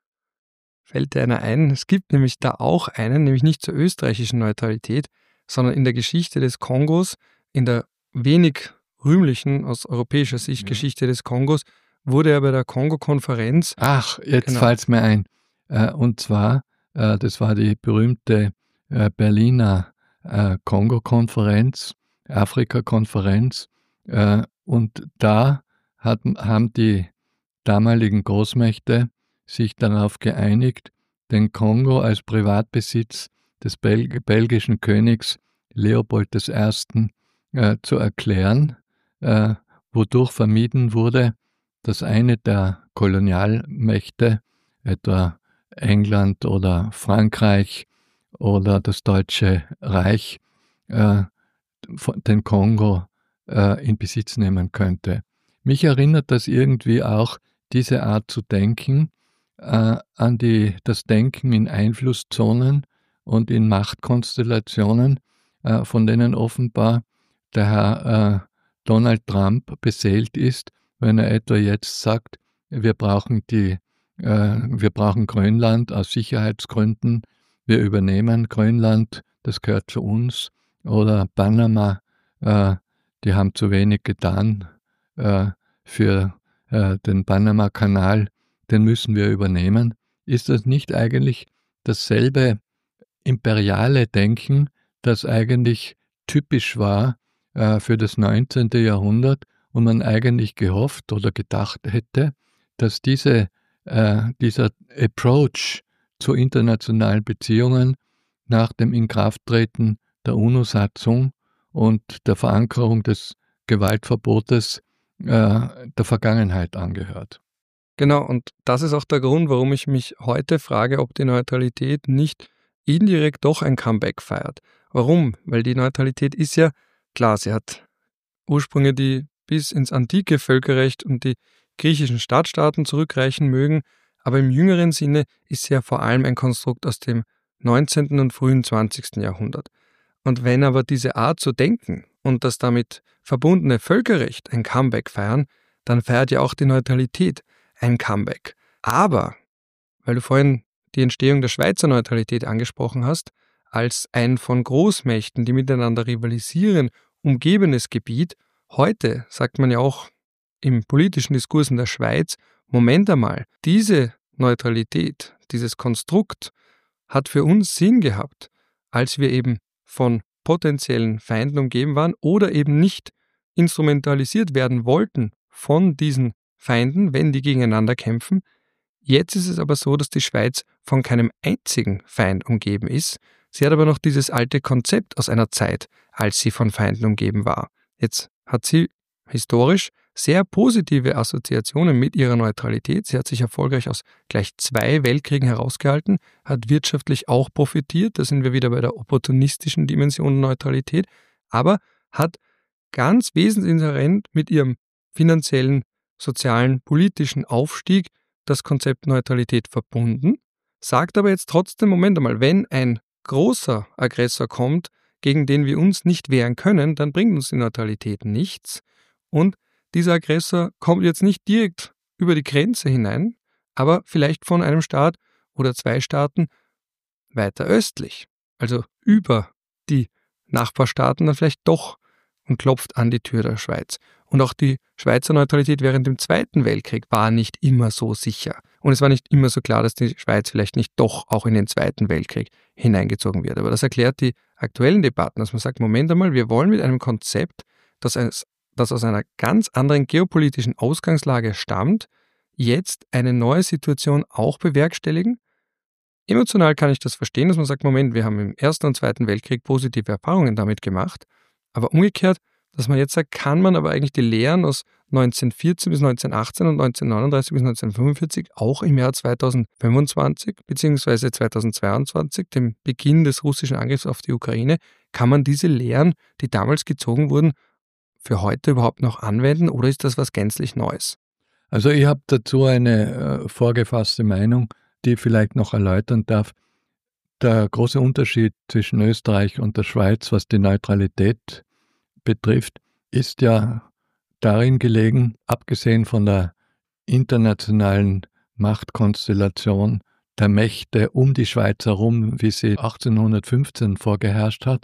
Fällt dir einer ein? Es gibt nämlich da auch einen, nämlich nicht zur österreichischen Neutralität, sondern in der Geschichte des Kongos, in der wenig rühmlichen, aus europäischer Sicht, ja. Geschichte des Kongos, wurde er bei der Kongo-Konferenz... Ach, jetzt genau. fällt es mir ein. Äh, und zwar, äh, das war die berühmte äh, Berliner äh, Kongo-Konferenz, Afrika-Konferenz. Äh, und da hat, haben die damaligen Großmächte sich darauf geeinigt, den Kongo als Privatbesitz des Belg- belgischen Königs Leopold der Erste. Äh, zu erklären, äh, wodurch vermieden wurde, dass eine der Kolonialmächte, etwa England oder Frankreich oder das Deutsche Reich, äh, den Kongo äh, in Besitz nehmen könnte. Mich erinnert das irgendwie auch, diese Art zu denken, äh, an die, das Denken in Einflusszonen und in Machtkonstellationen, äh, von denen offenbar der Herr äh, Donald Trump beseelt ist, wenn er etwa jetzt sagt, wir brauchen, die, äh, wir brauchen Grönland aus Sicherheitsgründen, wir übernehmen Grönland, das gehört zu uns, oder Panama, äh, die haben zu wenig getan äh, für äh, den Panama-Kanal, den müssen wir übernehmen. Ist das nicht eigentlich dasselbe imperiale Denken, das eigentlich typisch war äh, für das neunzehnten. Jahrhundert und man eigentlich gehofft oder gedacht hätte, dass diese, äh, dieser Approach zu internationalen Beziehungen nach dem Inkrafttreten der UNO-Satzung und der Verankerung des Gewaltverbotes äh, der Vergangenheit angehört. Genau, und das ist auch der Grund, warum ich mich heute frage, ob die Neutralität nicht indirekt doch ein Comeback feiert. Warum? Weil die Neutralität ist ja, klar, sie hat Ursprünge, die bis ins antike Völkerrecht und die griechischen Stadtstaaten zurückreichen mögen, aber im jüngeren Sinne ist sie ja vor allem ein Konstrukt aus dem neunzehnten und frühen zwanzigsten. Jahrhundert. Und wenn aber diese Art zu denken und das damit verbundene Völkerrecht ein Comeback feiern, dann feiert ja auch die Neutralität ein Comeback. Aber, weil du vorhin die Entstehung der Schweizer Neutralität angesprochen hast, als ein von Großmächten, die miteinander rivalisieren, umgebenes Gebiet, heute sagt man ja auch im politischen Diskurs in der Schweiz, Moment einmal, diese Neutralität, dieses Konstrukt hat für uns Sinn gehabt, als wir eben von potenziellen Feinden umgeben waren oder eben nicht instrumentalisiert werden wollten von diesen Feinden, wenn die gegeneinander kämpfen. Jetzt ist es aber so, dass die Schweiz von keinem einzigen Feind umgeben ist. Sie hat aber noch dieses alte Konzept aus einer Zeit, als sie von Feinden umgeben war. Jetzt hat sie historisch sehr positive Assoziationen mit ihrer Neutralität. Sie hat sich erfolgreich aus gleich zwei Weltkriegen herausgehalten, hat wirtschaftlich auch profitiert, da sind wir wieder bei der opportunistischen Dimension der Neutralität, aber hat ganz wesentlich inhärent mit ihrem finanziellen, sozialen, politischen Aufstieg das Konzept Neutralität verbunden, sagt aber jetzt trotzdem, Moment einmal, wenn ein großer Aggressor kommt, gegen den wir uns nicht wehren können, dann bringt uns die Neutralität nichts. Und dieser Aggressor kommt jetzt nicht direkt über die Grenze hinein, aber vielleicht von einem Staat oder zwei Staaten weiter östlich, also über die Nachbarstaaten dann vielleicht doch und klopft an die Tür der Schweiz. Und auch die Schweizer Neutralität während dem Zweiten Weltkrieg war nicht immer so sicher. Und es war nicht immer so klar, dass die Schweiz vielleicht nicht doch auch in den Zweiten Weltkrieg hineingezogen wird. Aber das erklärt die aktuellen Debatten, dass man sagt, Moment einmal, wir wollen mit einem Konzept, das, es, das aus einer ganz anderen geopolitischen Ausgangslage stammt, jetzt eine neue Situation auch bewerkstelligen. Emotional kann ich das verstehen, dass man sagt, Moment, wir haben im Ersten und Zweiten Weltkrieg positive Erfahrungen damit gemacht, aber umgekehrt, dass man jetzt sagt, kann man aber eigentlich die Lehren aus neunzehnhundertvierzehn bis neunzehnhundertachtzehn und neunzehnhundertneununddreißig bis neunzehnhundertfünfundvierzig auch im Jahr zweitausendfünfundzwanzig bzw. zweitausendzweiundzwanzig, dem Beginn des russischen Angriffs auf die Ukraine, kann man diese Lehren, die damals gezogen wurden, für heute überhaupt noch anwenden oder ist das was gänzlich Neues? Also ich habe dazu eine äh, vorgefasste Meinung, die ich vielleicht noch erläutern darf. Der große Unterschied zwischen Österreich und der Schweiz, was die Neutralität betrifft, ist ja darin gelegen, abgesehen von der internationalen Machtkonstellation der Mächte um die Schweiz herum, wie sie achtzehnhundertfünfzehn vorgeherrscht hat,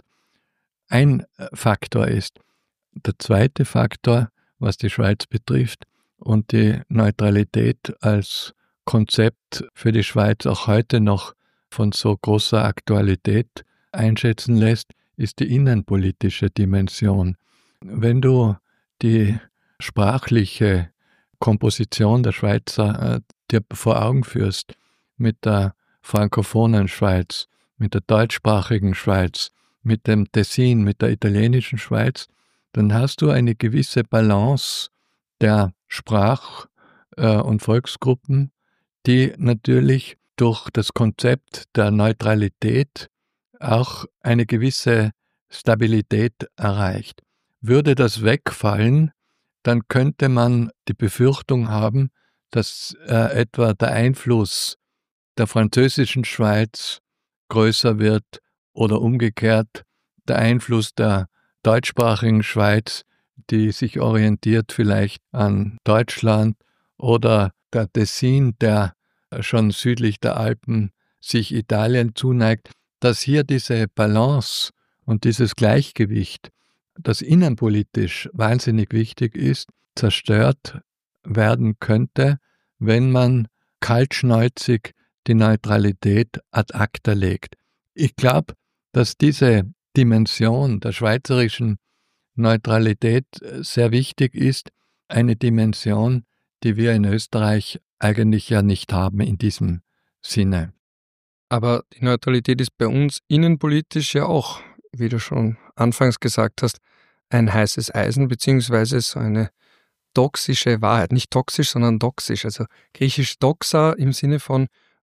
ein Faktor ist. Der zweite Faktor, was die Schweiz betrifft und die Neutralität als Konzept für die Schweiz auch heute noch von so großer Aktualität einschätzen lässt, ist die innenpolitische Dimension. Wenn du die sprachliche Komposition der Schweizer äh, dir vor Augen führst, mit der frankophonen Schweiz, mit der deutschsprachigen Schweiz, mit dem Tessin, mit der italienischen Schweiz, dann hast du eine gewisse Balance der Sprach- äh, und Volksgruppen, die natürlich durch das Konzept der Neutralität auch eine gewisse Stabilität erreicht. Würde das wegfallen, dann könnte man die Befürchtung haben, dass äh, etwa der Einfluss der französischen Schweiz größer wird oder umgekehrt der Einfluss der deutschsprachigen Schweiz, die sich orientiert vielleicht an Deutschland, oder der Tessin, der schon südlich der Alpen sich Italien zuneigt, dass hier diese Balance und dieses Gleichgewicht, das innenpolitisch wahnsinnig wichtig ist, zerstört werden könnte, wenn man kaltschnäuzig die Neutralität ad acta legt. Ich glaube, dass diese Dimension der schweizerischen Neutralität sehr wichtig ist, eine Dimension, die wir in Österreich eigentlich ja nicht haben in diesem Sinne. Aber die Neutralität ist bei uns innenpolitisch ja auch, wie du schon anfangs gesagt hast, ein heißes Eisen, beziehungsweise so eine doxische Wahrheit. Nicht toxisch, sondern doxisch. Also griechisch doxa im Sinne von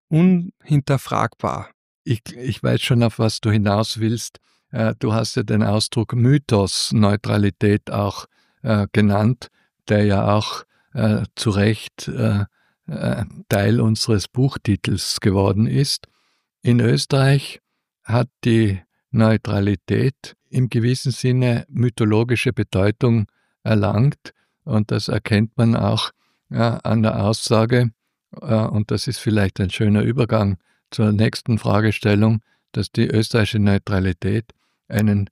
unhinterfragbar. Ich, ich weiß schon, auf was du hinaus willst. Du hast ja den Ausdruck Mythos Neutralität auch äh, genannt, der ja auch äh, zu Recht äh, äh, Teil unseres Buchtitels geworden ist. In Österreich hat die Neutralität im gewissen Sinne mythologische Bedeutung erlangt und das erkennt man auch ja, an der Aussage, äh, und das ist vielleicht ein schöner Übergang zur nächsten Fragestellung, dass die österreichische Neutralität einen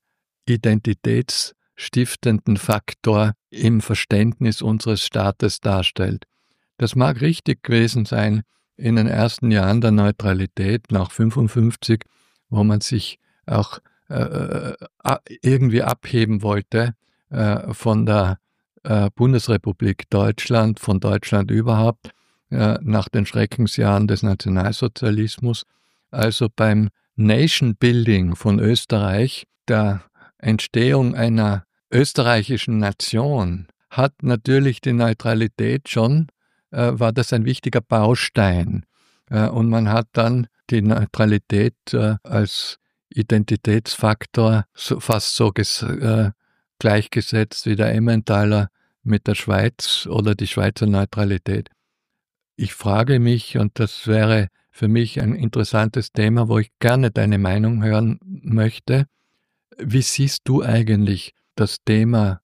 identitätsstiftenden Faktor im Verständnis unseres Staates darstellt. Das mag richtig gewesen sein in den ersten Jahren der Neutralität nach fünfundfünfzig, wo man sich auch äh, irgendwie abheben wollte äh, von der äh, Bundesrepublik Deutschland, von Deutschland überhaupt, äh, nach den Schreckensjahren des Nationalsozialismus. Also beim Nation Building von Österreich, der Entstehung einer österreichischen Nation, hat natürlich die Neutralität schon, äh, war das ein wichtiger Baustein. Äh, und man hat dann die Neutralität äh, als Identitätsfaktor so, fast so ges, äh, gleichgesetzt wie der Emmentaler mit der Schweiz oder die Schweizer Neutralität. Ich frage mich, und das wäre für mich ein interessantes Thema, wo ich gerne deine Meinung hören möchte. Wie siehst du eigentlich das Thema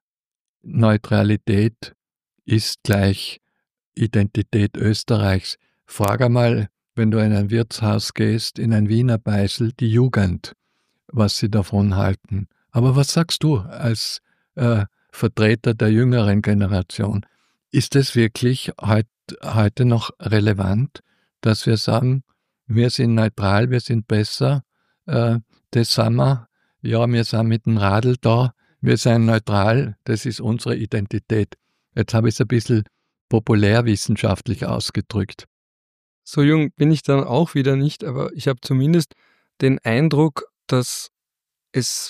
Neutralität ist gleich Identität Österreichs? Frag einmal, wenn du in ein Wirtshaus gehst, in ein Wiener Beißl, die Jugend, was sie davon halten. Aber was sagst du als äh, Vertreter der jüngeren Generation. Ist es wirklich heut, heute noch relevant, dass wir sagen, wir sind neutral, wir sind besser, äh, das sind wir, ja, wir sind mit dem Radl da, wir sind neutral, das ist unsere Identität. Jetzt habe ich es ein bisschen populärwissenschaftlich ausgedrückt. So jung bin ich dann auch wieder nicht, aber ich habe zumindest den Eindruck, dass es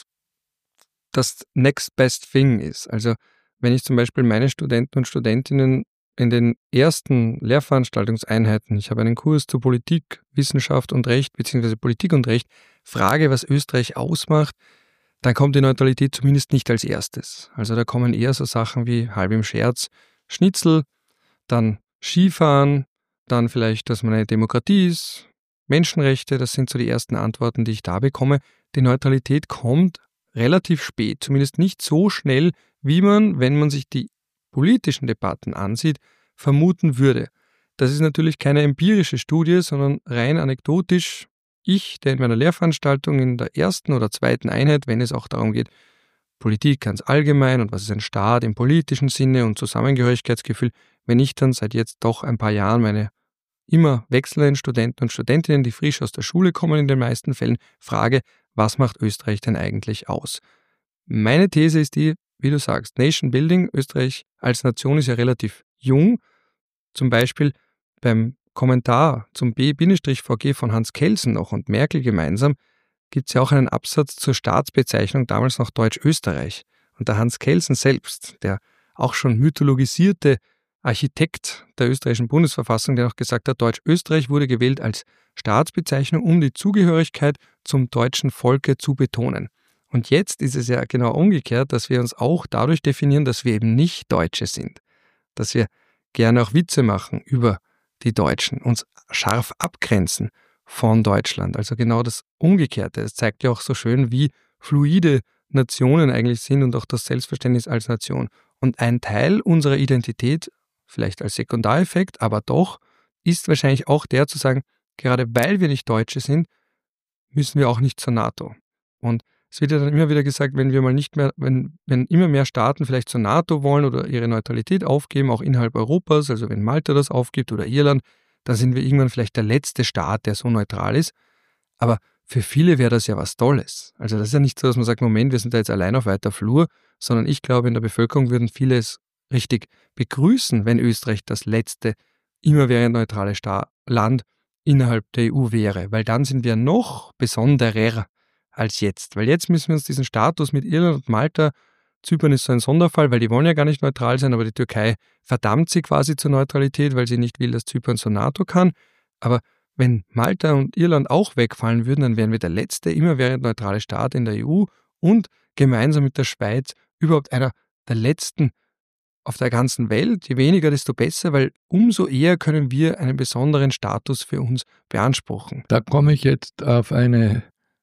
das Next Best Thing ist. Also wenn ich zum Beispiel meine Studenten und Studentinnen in den ersten Lehrveranstaltungseinheiten, ich habe einen Kurs zu Politik, Wissenschaft und Recht, beziehungsweise Politik und Recht, frage, was Österreich ausmacht, dann kommt die Neutralität zumindest nicht als erstes. Also da kommen eher so Sachen wie halb im Scherz, Schnitzel, dann Skifahren, dann vielleicht, dass man eine Demokratie ist, Menschenrechte, das sind so die ersten Antworten, die ich da bekomme. Die Neutralität kommt relativ spät, zumindest nicht so schnell, wie man, wenn man sich die politischen Debatten ansieht, vermuten würde. Das ist natürlich keine empirische Studie, sondern rein anekdotisch. Ich, der in meiner Lehrveranstaltung in der ersten oder zweiten Einheit, wenn es auch darum geht, Politik ganz allgemein und was ist ein Staat im politischen Sinne und Zusammengehörigkeitsgefühl, wenn ich dann seit jetzt doch ein paar Jahren meine immer wechselnden Studenten und Studentinnen, die frisch aus der Schule kommen in den meisten Fällen, frage, was macht Österreich denn eigentlich aus? Meine These ist die, wie du sagst, Nation Building, Österreich als Nation ist ja relativ jung. Zum Beispiel beim Kommentar zum B V G von Hans Kelsen noch und Merkel gemeinsam gibt es ja auch einen Absatz zur Staatsbezeichnung, damals noch Deutsch-Österreich. Und der Hans Kelsen selbst, der auch schon mythologisierte Architekt der österreichischen Bundesverfassung, der noch gesagt hat, Deutsch-Österreich wurde gewählt als Staatsbezeichnung, um die Zugehörigkeit zum deutschen Volke zu betonen. Und jetzt ist es ja genau umgekehrt, dass wir uns auch dadurch definieren, dass wir eben nicht Deutsche sind. Dass wir gerne auch Witze machen über die Deutschen, uns scharf abgrenzen von Deutschland. Also genau das Umgekehrte. Es zeigt ja auch so schön, wie fluide Nationen eigentlich sind und auch das Selbstverständnis als Nation. Und ein Teil unserer Identität, vielleicht als Sekundareffekt, aber doch, ist wahrscheinlich auch der zu sagen, gerade weil wir nicht Deutsche sind, müssen wir auch nicht zur NATO. Und es wird ja dann immer wieder gesagt, wenn wir mal nicht mehr, wenn, wenn immer mehr Staaten vielleicht zur NATO wollen oder ihre Neutralität aufgeben, auch innerhalb Europas, also wenn Malta das aufgibt oder Irland, dann sind wir irgendwann vielleicht der letzte Staat, der so neutral ist. Aber für viele wäre das ja was Tolles. Also das ist ja nicht so, dass man sagt, Moment, wir sind da jetzt allein auf weiter Flur, sondern ich glaube, in der Bevölkerung würden viele es richtig begrüßen, wenn Österreich das letzte immerwährend neutrale Sta- Land innerhalb der E U wäre, weil dann sind wir noch besonderer als jetzt. Weil jetzt müssen wir uns diesen Status mit Irland und Malta, Zypern ist so ein Sonderfall, weil die wollen ja gar nicht neutral sein, aber die Türkei verdammt sie quasi zur Neutralität, weil sie nicht will, dass Zypern zur NATO kann. Aber wenn Malta und Irland auch wegfallen würden, dann wären wir der letzte immerwährend neutrale Staat in der E U und gemeinsam mit der Schweiz überhaupt einer der letzten auf der ganzen Welt. Je weniger, desto besser, weil umso eher können wir einen besonderen Status für uns beanspruchen. Da komme ich jetzt auf eine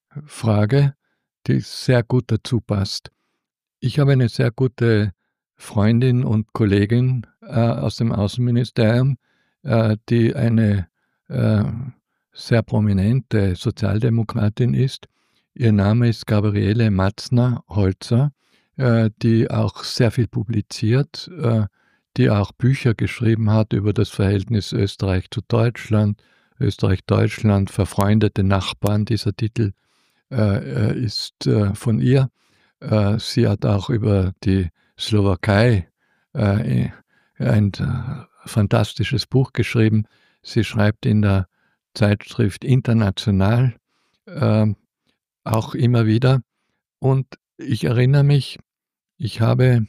Frage, die sehr gut dazu passt. Ich habe eine sehr gute Freundin und Kollegin äh, aus dem Außenministerium, äh, die eine äh, sehr prominente Sozialdemokratin ist. Ihr Name ist Gabriele Matzner-Holzer, äh, die auch sehr viel publiziert, äh, die auch Bücher geschrieben hat über das Verhältnis Österreich zu Deutschland, Österreich-Deutschland, verfreundete Nachbarn. Dieser Titel äh, ist äh, von ihr. Äh, sie hat auch über die Slowakei äh, ein äh, fantastisches Buch geschrieben. Sie schreibt in der Zeitschrift International äh, auch immer wieder. Und ich erinnere mich, ich habe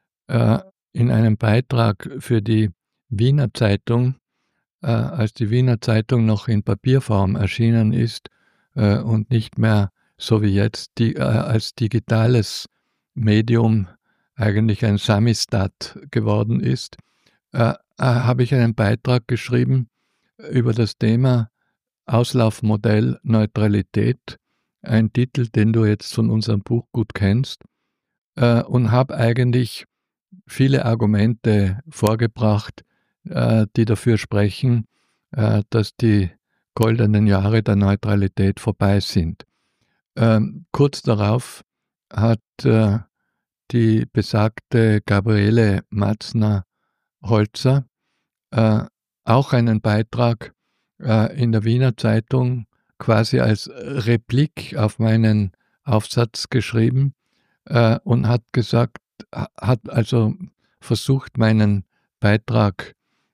äh, in einem Beitrag für die Wiener Zeitung, äh, als die Wiener Zeitung noch in Papierform erschienen ist äh, und nicht mehr so wie jetzt die, äh, als digitales Medium eigentlich ein Samistat geworden ist, äh, äh, habe ich einen Beitrag geschrieben über das Thema Auslaufmodell Neutralität, ein Titel, den du jetzt von unserem Buch gut kennst, äh, und habe eigentlich viele Argumente vorgebracht, äh, die dafür sprechen, äh, dass die goldenen Jahre der Neutralität vorbei sind. Ähm, kurz darauf hat äh, die besagte Gabriele Matzner-Holzer äh, auch einen Beitrag äh, in der Wiener Zeitung quasi als Replik auf meinen Aufsatz geschrieben äh, und hat gesagt, hat also versucht, meinen Beitrag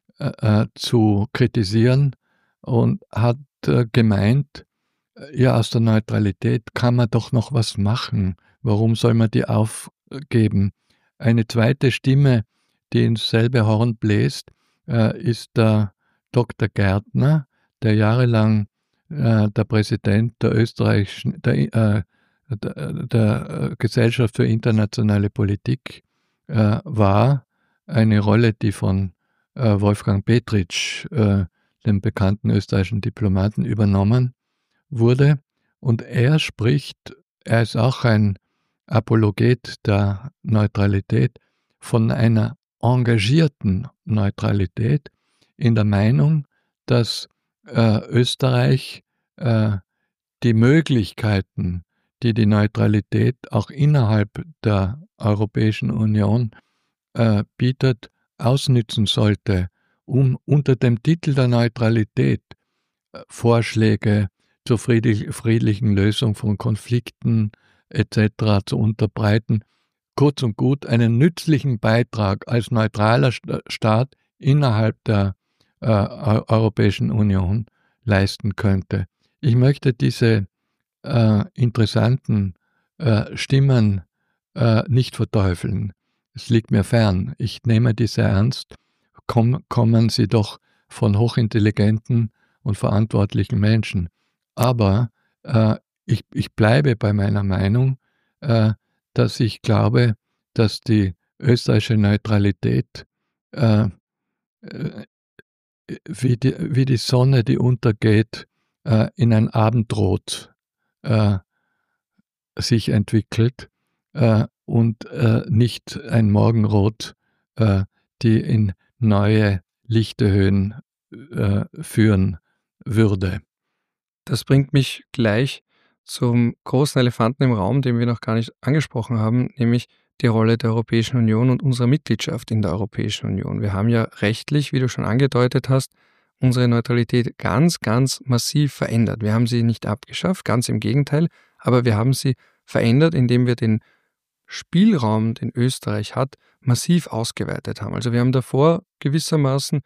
äh, zu kritisieren und hat äh, gemeint, ja, aus der Neutralität kann man doch noch was machen. Warum soll man die aufgeben? Eine zweite Stimme, die ins selbe Horn bläst, äh, ist der Doktor Gärtner, der jahrelang äh, der Präsident der österreichischen, der, äh, der, der Gesellschaft für internationale Politik äh, war. Eine Rolle, die von äh, Wolfgang Petritsch, äh, dem bekannten österreichischen Diplomaten, übernommen wurde. Und er spricht, er ist auch ein Apologet der Neutralität, von einer engagierten Neutralität in der Meinung, dass äh, Österreich äh, die Möglichkeiten, die die Neutralität auch innerhalb der Europäischen Union äh, bietet, ausnützen sollte, um unter dem Titel der Neutralität äh, Vorschläge zur friedlich, friedlichen Lösung von Konflikten et cetera zu unterbreiten, kurz und gut einen nützlichen Beitrag als neutraler Staat innerhalb der äh, Europäischen Union leisten könnte. Ich möchte diese äh, interessanten äh, Stimmen äh, nicht verteufeln. Es liegt mir fern. Ich nehme diese ernst. Komm, kommen sie doch von hochintelligenten und verantwortlichen Menschen. Aber äh, ich, ich bleibe bei meiner Meinung, äh, dass ich glaube, dass die österreichische Neutralität äh, äh, wie, die, wie die Sonne, die untergeht, äh, in ein Abendrot äh, sich entwickelt äh, und äh, nicht ein Morgenrot, äh, die in neue lichte Höhen äh, führen würde. Das bringt mich gleich zum großen Elefanten im Raum, den wir noch gar nicht angesprochen haben, nämlich die Rolle der Europäischen Union und unserer Mitgliedschaft in der Europäischen Union. Wir haben ja rechtlich, wie du schon angedeutet hast, unsere Neutralität ganz, ganz massiv verändert. Wir haben sie nicht abgeschafft, ganz im Gegenteil, aber wir haben sie verändert, indem wir den Spielraum, den Österreich hat, massiv ausgeweitet haben. Also wir haben davor gewissermaßen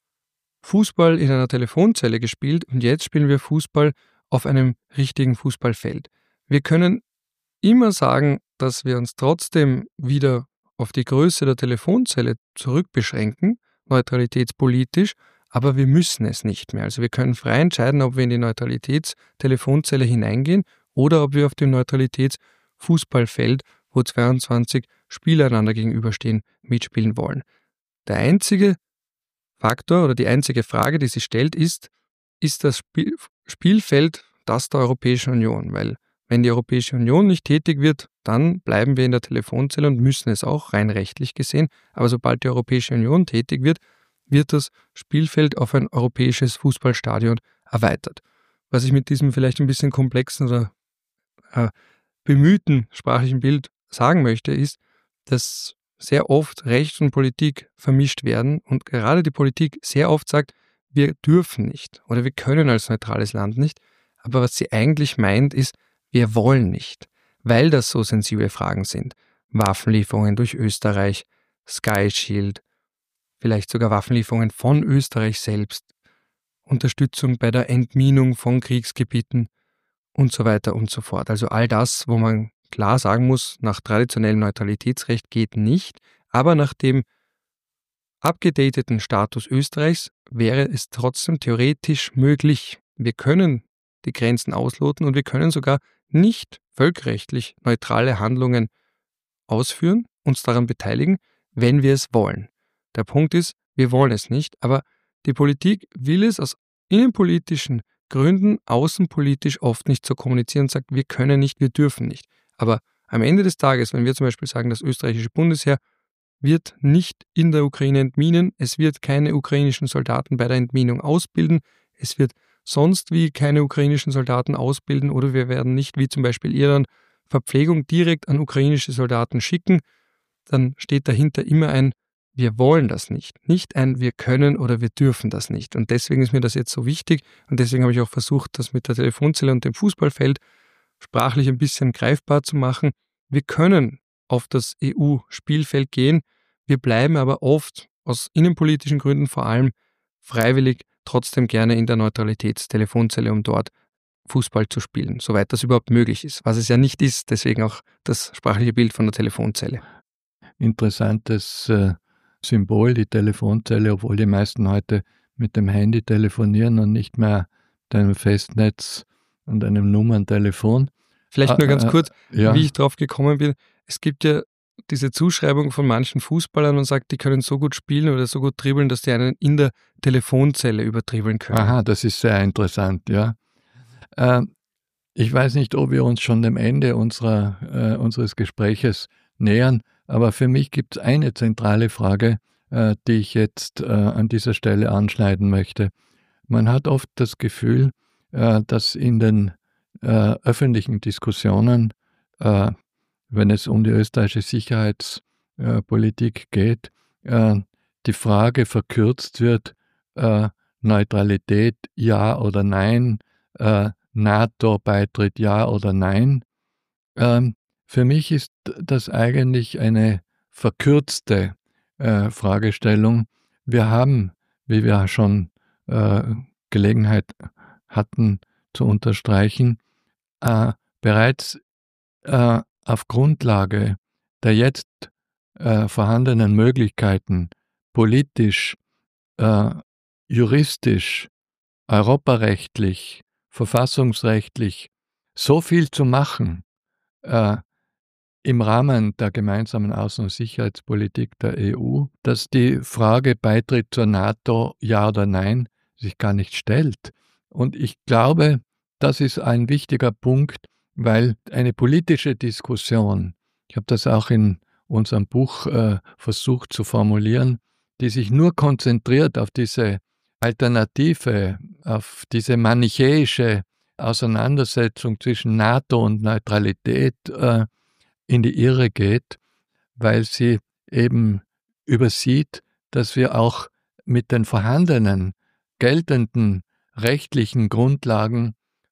Fußball in einer Telefonzelle gespielt und jetzt spielen wir Fußball auf einem richtigen Fußballfeld. Wir können immer sagen, dass wir uns trotzdem wieder auf die Größe der Telefonzelle zurückbeschränken, neutralitätspolitisch, aber wir müssen es nicht mehr. Also wir können frei entscheiden, ob wir in die Neutralitätstelefonzelle hineingehen oder ob wir auf dem Neutralitätsfußballfeld, wo zweiundzwanzig Spieler einander gegenüberstehen, mitspielen wollen. Der einzige Faktor oder die einzige Frage, die sich stellt, ist, ist das Spiel, Spielfeld das der Europäischen Union? Weil wenn die Europäische Union nicht tätig wird, dann bleiben wir in der Telefonzelle und müssen es auch rein rechtlich gesehen. Aber sobald die Europäische Union tätig wird, wird das Spielfeld auf ein europäisches Fußballstadion erweitert. Was ich mit diesem vielleicht ein bisschen komplexen oder äh, bemühten sprachlichen Bild sagen möchte, ist, dass sehr oft Recht und Politik vermischt werden und gerade die Politik sehr oft sagt, wir dürfen nicht oder wir können als neutrales Land nicht. Aber was sie eigentlich meint, ist, wir wollen nicht, weil das so sensible Fragen sind. Waffenlieferungen durch Österreich, Sky Shield, vielleicht sogar Waffenlieferungen von Österreich selbst, Unterstützung bei der Entminung von Kriegsgebieten und so weiter und so fort. Also all das, wo man klar sagen muss, nach traditionellem Neutralitätsrecht geht nicht, aber nach dem abgedateten Status Österreichs wäre es trotzdem theoretisch möglich. Wir können die Grenzen ausloten und wir können sogar nicht völkerrechtlich neutrale Handlungen ausführen, uns daran beteiligen, wenn wir es wollen. Der Punkt ist, wir wollen es nicht, aber die Politik will es aus innenpolitischen Gründen außenpolitisch oft nicht so kommunizieren und sagt, wir können nicht, wir dürfen nicht. Aber am Ende des Tages, wenn wir zum Beispiel sagen, das österreichische Bundesheer wird nicht in der Ukraine entminen, es wird keine ukrainischen Soldaten bei der Entminung ausbilden, es wird sonst wie keine ukrainischen Soldaten ausbilden oder wir werden nicht wie zum Beispiel Irland Verpflegung direkt an ukrainische Soldaten schicken, dann steht dahinter immer ein wir wollen das nicht. Nicht ein wir können oder wir dürfen das nicht. Und deswegen ist mir das jetzt so wichtig und deswegen habe ich auch versucht, das mit der Telefonzelle und dem Fußballfeld sprachlich ein bisschen greifbar zu machen. Wir können auf das E U-Spielfeld gehen, wir bleiben aber oft aus innenpolitischen Gründen vor allem freiwillig trotzdem gerne in der Neutralitätstelefonzelle, um dort Fußball zu spielen, soweit das überhaupt möglich ist, was es ja nicht ist, deswegen auch das sprachliche Bild von der Telefonzelle. Interessantes äh, Symbol, die Telefonzelle, obwohl die meisten heute mit dem Handy telefonieren und nicht mehr mit einem Festnetz und einem Nummerntelefon. Vielleicht nur ganz äh, kurz, äh, ja. wie ich drauf gekommen bin. Es gibt ja diese Zuschreibung von manchen Fußballern und sagt, die können so gut spielen oder so gut dribbeln, dass die einen in der Telefonzelle überdribbeln können. Aha, das ist sehr interessant, ja. Äh, ich weiß nicht, ob wir uns schon dem Ende unserer, äh, unseres Gespräches nähern, aber für mich gibt es eine zentrale Frage, äh, die ich jetzt äh, an dieser Stelle anschneiden möchte. Man hat oft das Gefühl, äh, dass in den äh, öffentlichen Diskussionen, äh, wenn es um die österreichische Sicherheitspolitik äh, geht, äh, die Frage verkürzt wird, äh, Neutralität ja oder nein, äh, NATO-Beitritt ja oder nein. Ähm, für mich ist das eigentlich eine verkürzte äh, Fragestellung. Wir haben, wie wir schon äh, Gelegenheit hatten zu unterstreichen, äh, bereits äh, auf Grundlage der jetzt äh, vorhandenen Möglichkeiten, politisch, äh, juristisch, europarechtlich, verfassungsrechtlich, so viel zu machen, äh, im Rahmen der gemeinsamen Außen- und Sicherheitspolitik der E U, dass die Frage Beitritt zur NATO, ja oder nein, sich gar nicht stellt. Und ich glaube, das ist ein wichtiger Punkt, weil eine politische Diskussion, ich habe das auch in unserem Buch äh, versucht zu formulieren, die sich nur konzentriert auf diese Alternative, auf diese manichäische Auseinandersetzung zwischen NATO und Neutralität äh, in die Irre geht, weil sie eben übersieht, dass wir auch mit den vorhandenen, geltenden rechtlichen Grundlagen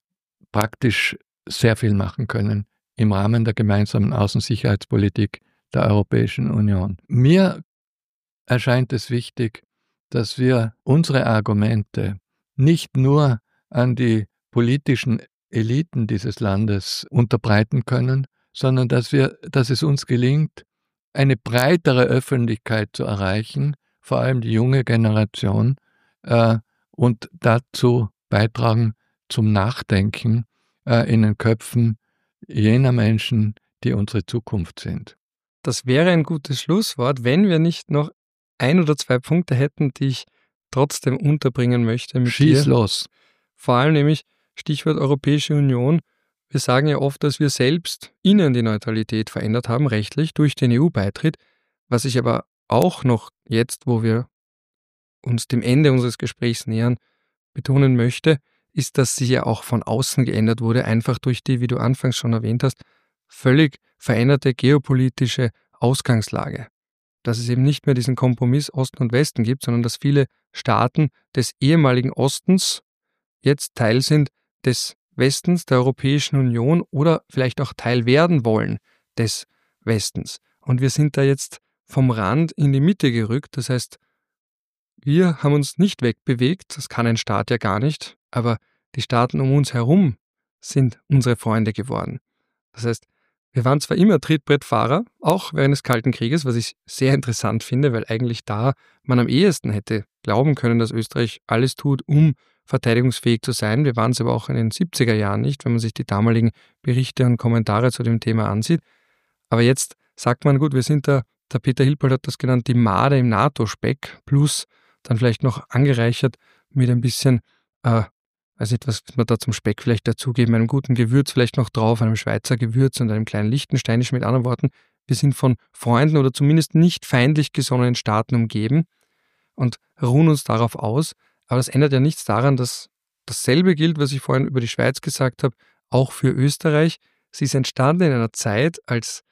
praktisch sehr viel machen können im Rahmen der gemeinsamen Außensicherheitspolitik der Europäischen Union. Mir erscheint es wichtig, dass wir unsere Argumente nicht nur an die politischen Eliten dieses Landes unterbreiten können, sondern dass wir, dass es uns gelingt, eine breitere Öffentlichkeit zu erreichen, vor allem die junge Generation, äh, und dazu beitragen zum Nachdenken äh, in den Köpfen jener Menschen, die unsere Zukunft sind. Das wäre ein gutes Schlusswort, wenn wir nicht noch ein oder zwei Punkte hätten, die ich trotzdem unterbringen möchte mit Schieß dir. los. Vor allem nämlich Stichwort Europäische Union. Wir sagen ja oft, dass wir selbst innen die Neutralität verändert haben, rechtlich, durch den E U-Beitritt. Was ich aber auch noch jetzt, wo wir uns dem Ende unseres Gesprächs nähern, betonen möchte, ist, dass sie ja auch von außen geändert wurde, einfach durch die, wie du anfangs schon erwähnt hast, völlig veränderte geopolitische Ausgangslage. Dass es eben nicht mehr diesen Kompromiss Osten und Westen gibt, sondern dass viele Staaten des ehemaligen Ostens jetzt Teil sind des Westens, der Europäischen Union oder vielleicht auch Teil werden wollen des Westens. Und wir sind da jetzt vom Rand in die Mitte gerückt. Das heißt, wir haben uns nicht wegbewegt, das kann ein Staat ja gar nicht, aber die Staaten um uns herum sind unsere Freunde geworden. Das heißt, wir waren zwar immer Trittbrettfahrer, auch während des Kalten Krieges, was ich sehr interessant finde, weil eigentlich da man am ehesten hätte glauben können, dass Österreich alles tut, um verteidigungsfähig zu sein. Wir waren es aber auch in den siebziger Jahren nicht, wenn man sich die damaligen Berichte und Kommentare zu dem Thema ansieht. Aber jetzt sagt man, gut, wir sind da, der Peter Hilpert hat das genannt, die Made im NATO-Speck, plus dann vielleicht noch angereichert mit ein bisschen, äh, weiß nicht, was man da zum Speck vielleicht dazugeben, einem guten Gewürz vielleicht noch drauf, einem Schweizer Gewürz und einem kleinen Liechtensteinischen, mit anderen Worten. Wir sind von Freunden oder zumindest nicht feindlich gesonnenen Staaten umgeben und ruhen uns darauf aus. Aber das ändert ja nichts daran, dass dasselbe gilt, was ich vorhin über die Schweiz gesagt habe, auch für Österreich. Sie ist entstanden in einer Zeit, als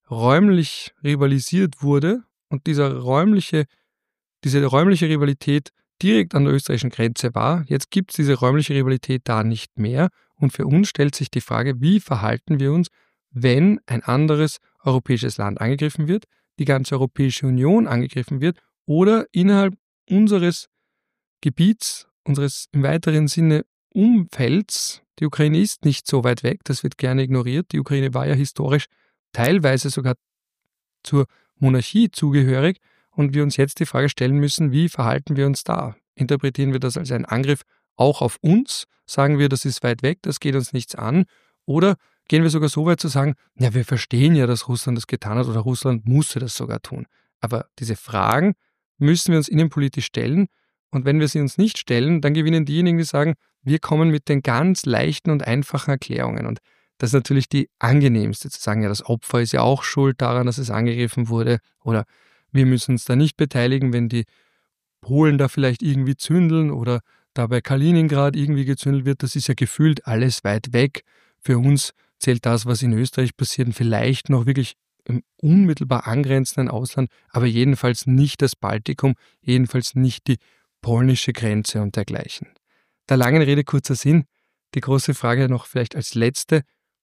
räumlich rivalisiert wurde und dieser räumliche, diese räumliche Rivalität direkt an der österreichischen Grenze war. Jetzt gibt es diese räumliche Rivalität da nicht mehr und für uns stellt sich die Frage, wie verhalten wir uns, wenn ein anderes europäisches Land angegriffen wird, die ganze Europäische Union angegriffen wird oder innerhalb unseres Gebiets, unseres im weiteren Sinne Umfelds. Die Ukraine ist nicht so weit weg, das wird gerne ignoriert. Die Ukraine war ja historisch teilweise sogar zur Monarchie zugehörig und wir uns jetzt die Frage stellen müssen, wie verhalten wir uns da? Interpretieren wir das als einen Angriff auch auf uns? Sagen wir, das ist weit weg, das geht uns nichts an? Oder gehen wir sogar so weit zu sagen, ja, wir verstehen ja, dass Russland das getan hat oder Russland musste das sogar tun. Aber diese Fragen müssen wir uns innenpolitisch stellen und wenn wir sie uns nicht stellen, dann gewinnen diejenigen, die sagen, wir kommen mit den ganz leichten und einfachen Erklärungen. Und das ist natürlich die angenehmste, zu sagen, ja, das Opfer ist ja auch schuld daran, dass es angegriffen wurde oder wir müssen uns da nicht beteiligen, wenn die Polen da vielleicht irgendwie zündeln oder da bei Kaliningrad irgendwie gezündelt wird. Das ist ja gefühlt alles weit weg. Für uns zählt das, was in Österreich passiert, vielleicht noch wirklich im unmittelbar angrenzenden Ausland, aber jedenfalls nicht das Baltikum, jedenfalls nicht die polnische Grenze und dergleichen. Der langen Rede kurzer Sinn, die große Frage noch vielleicht als letzte.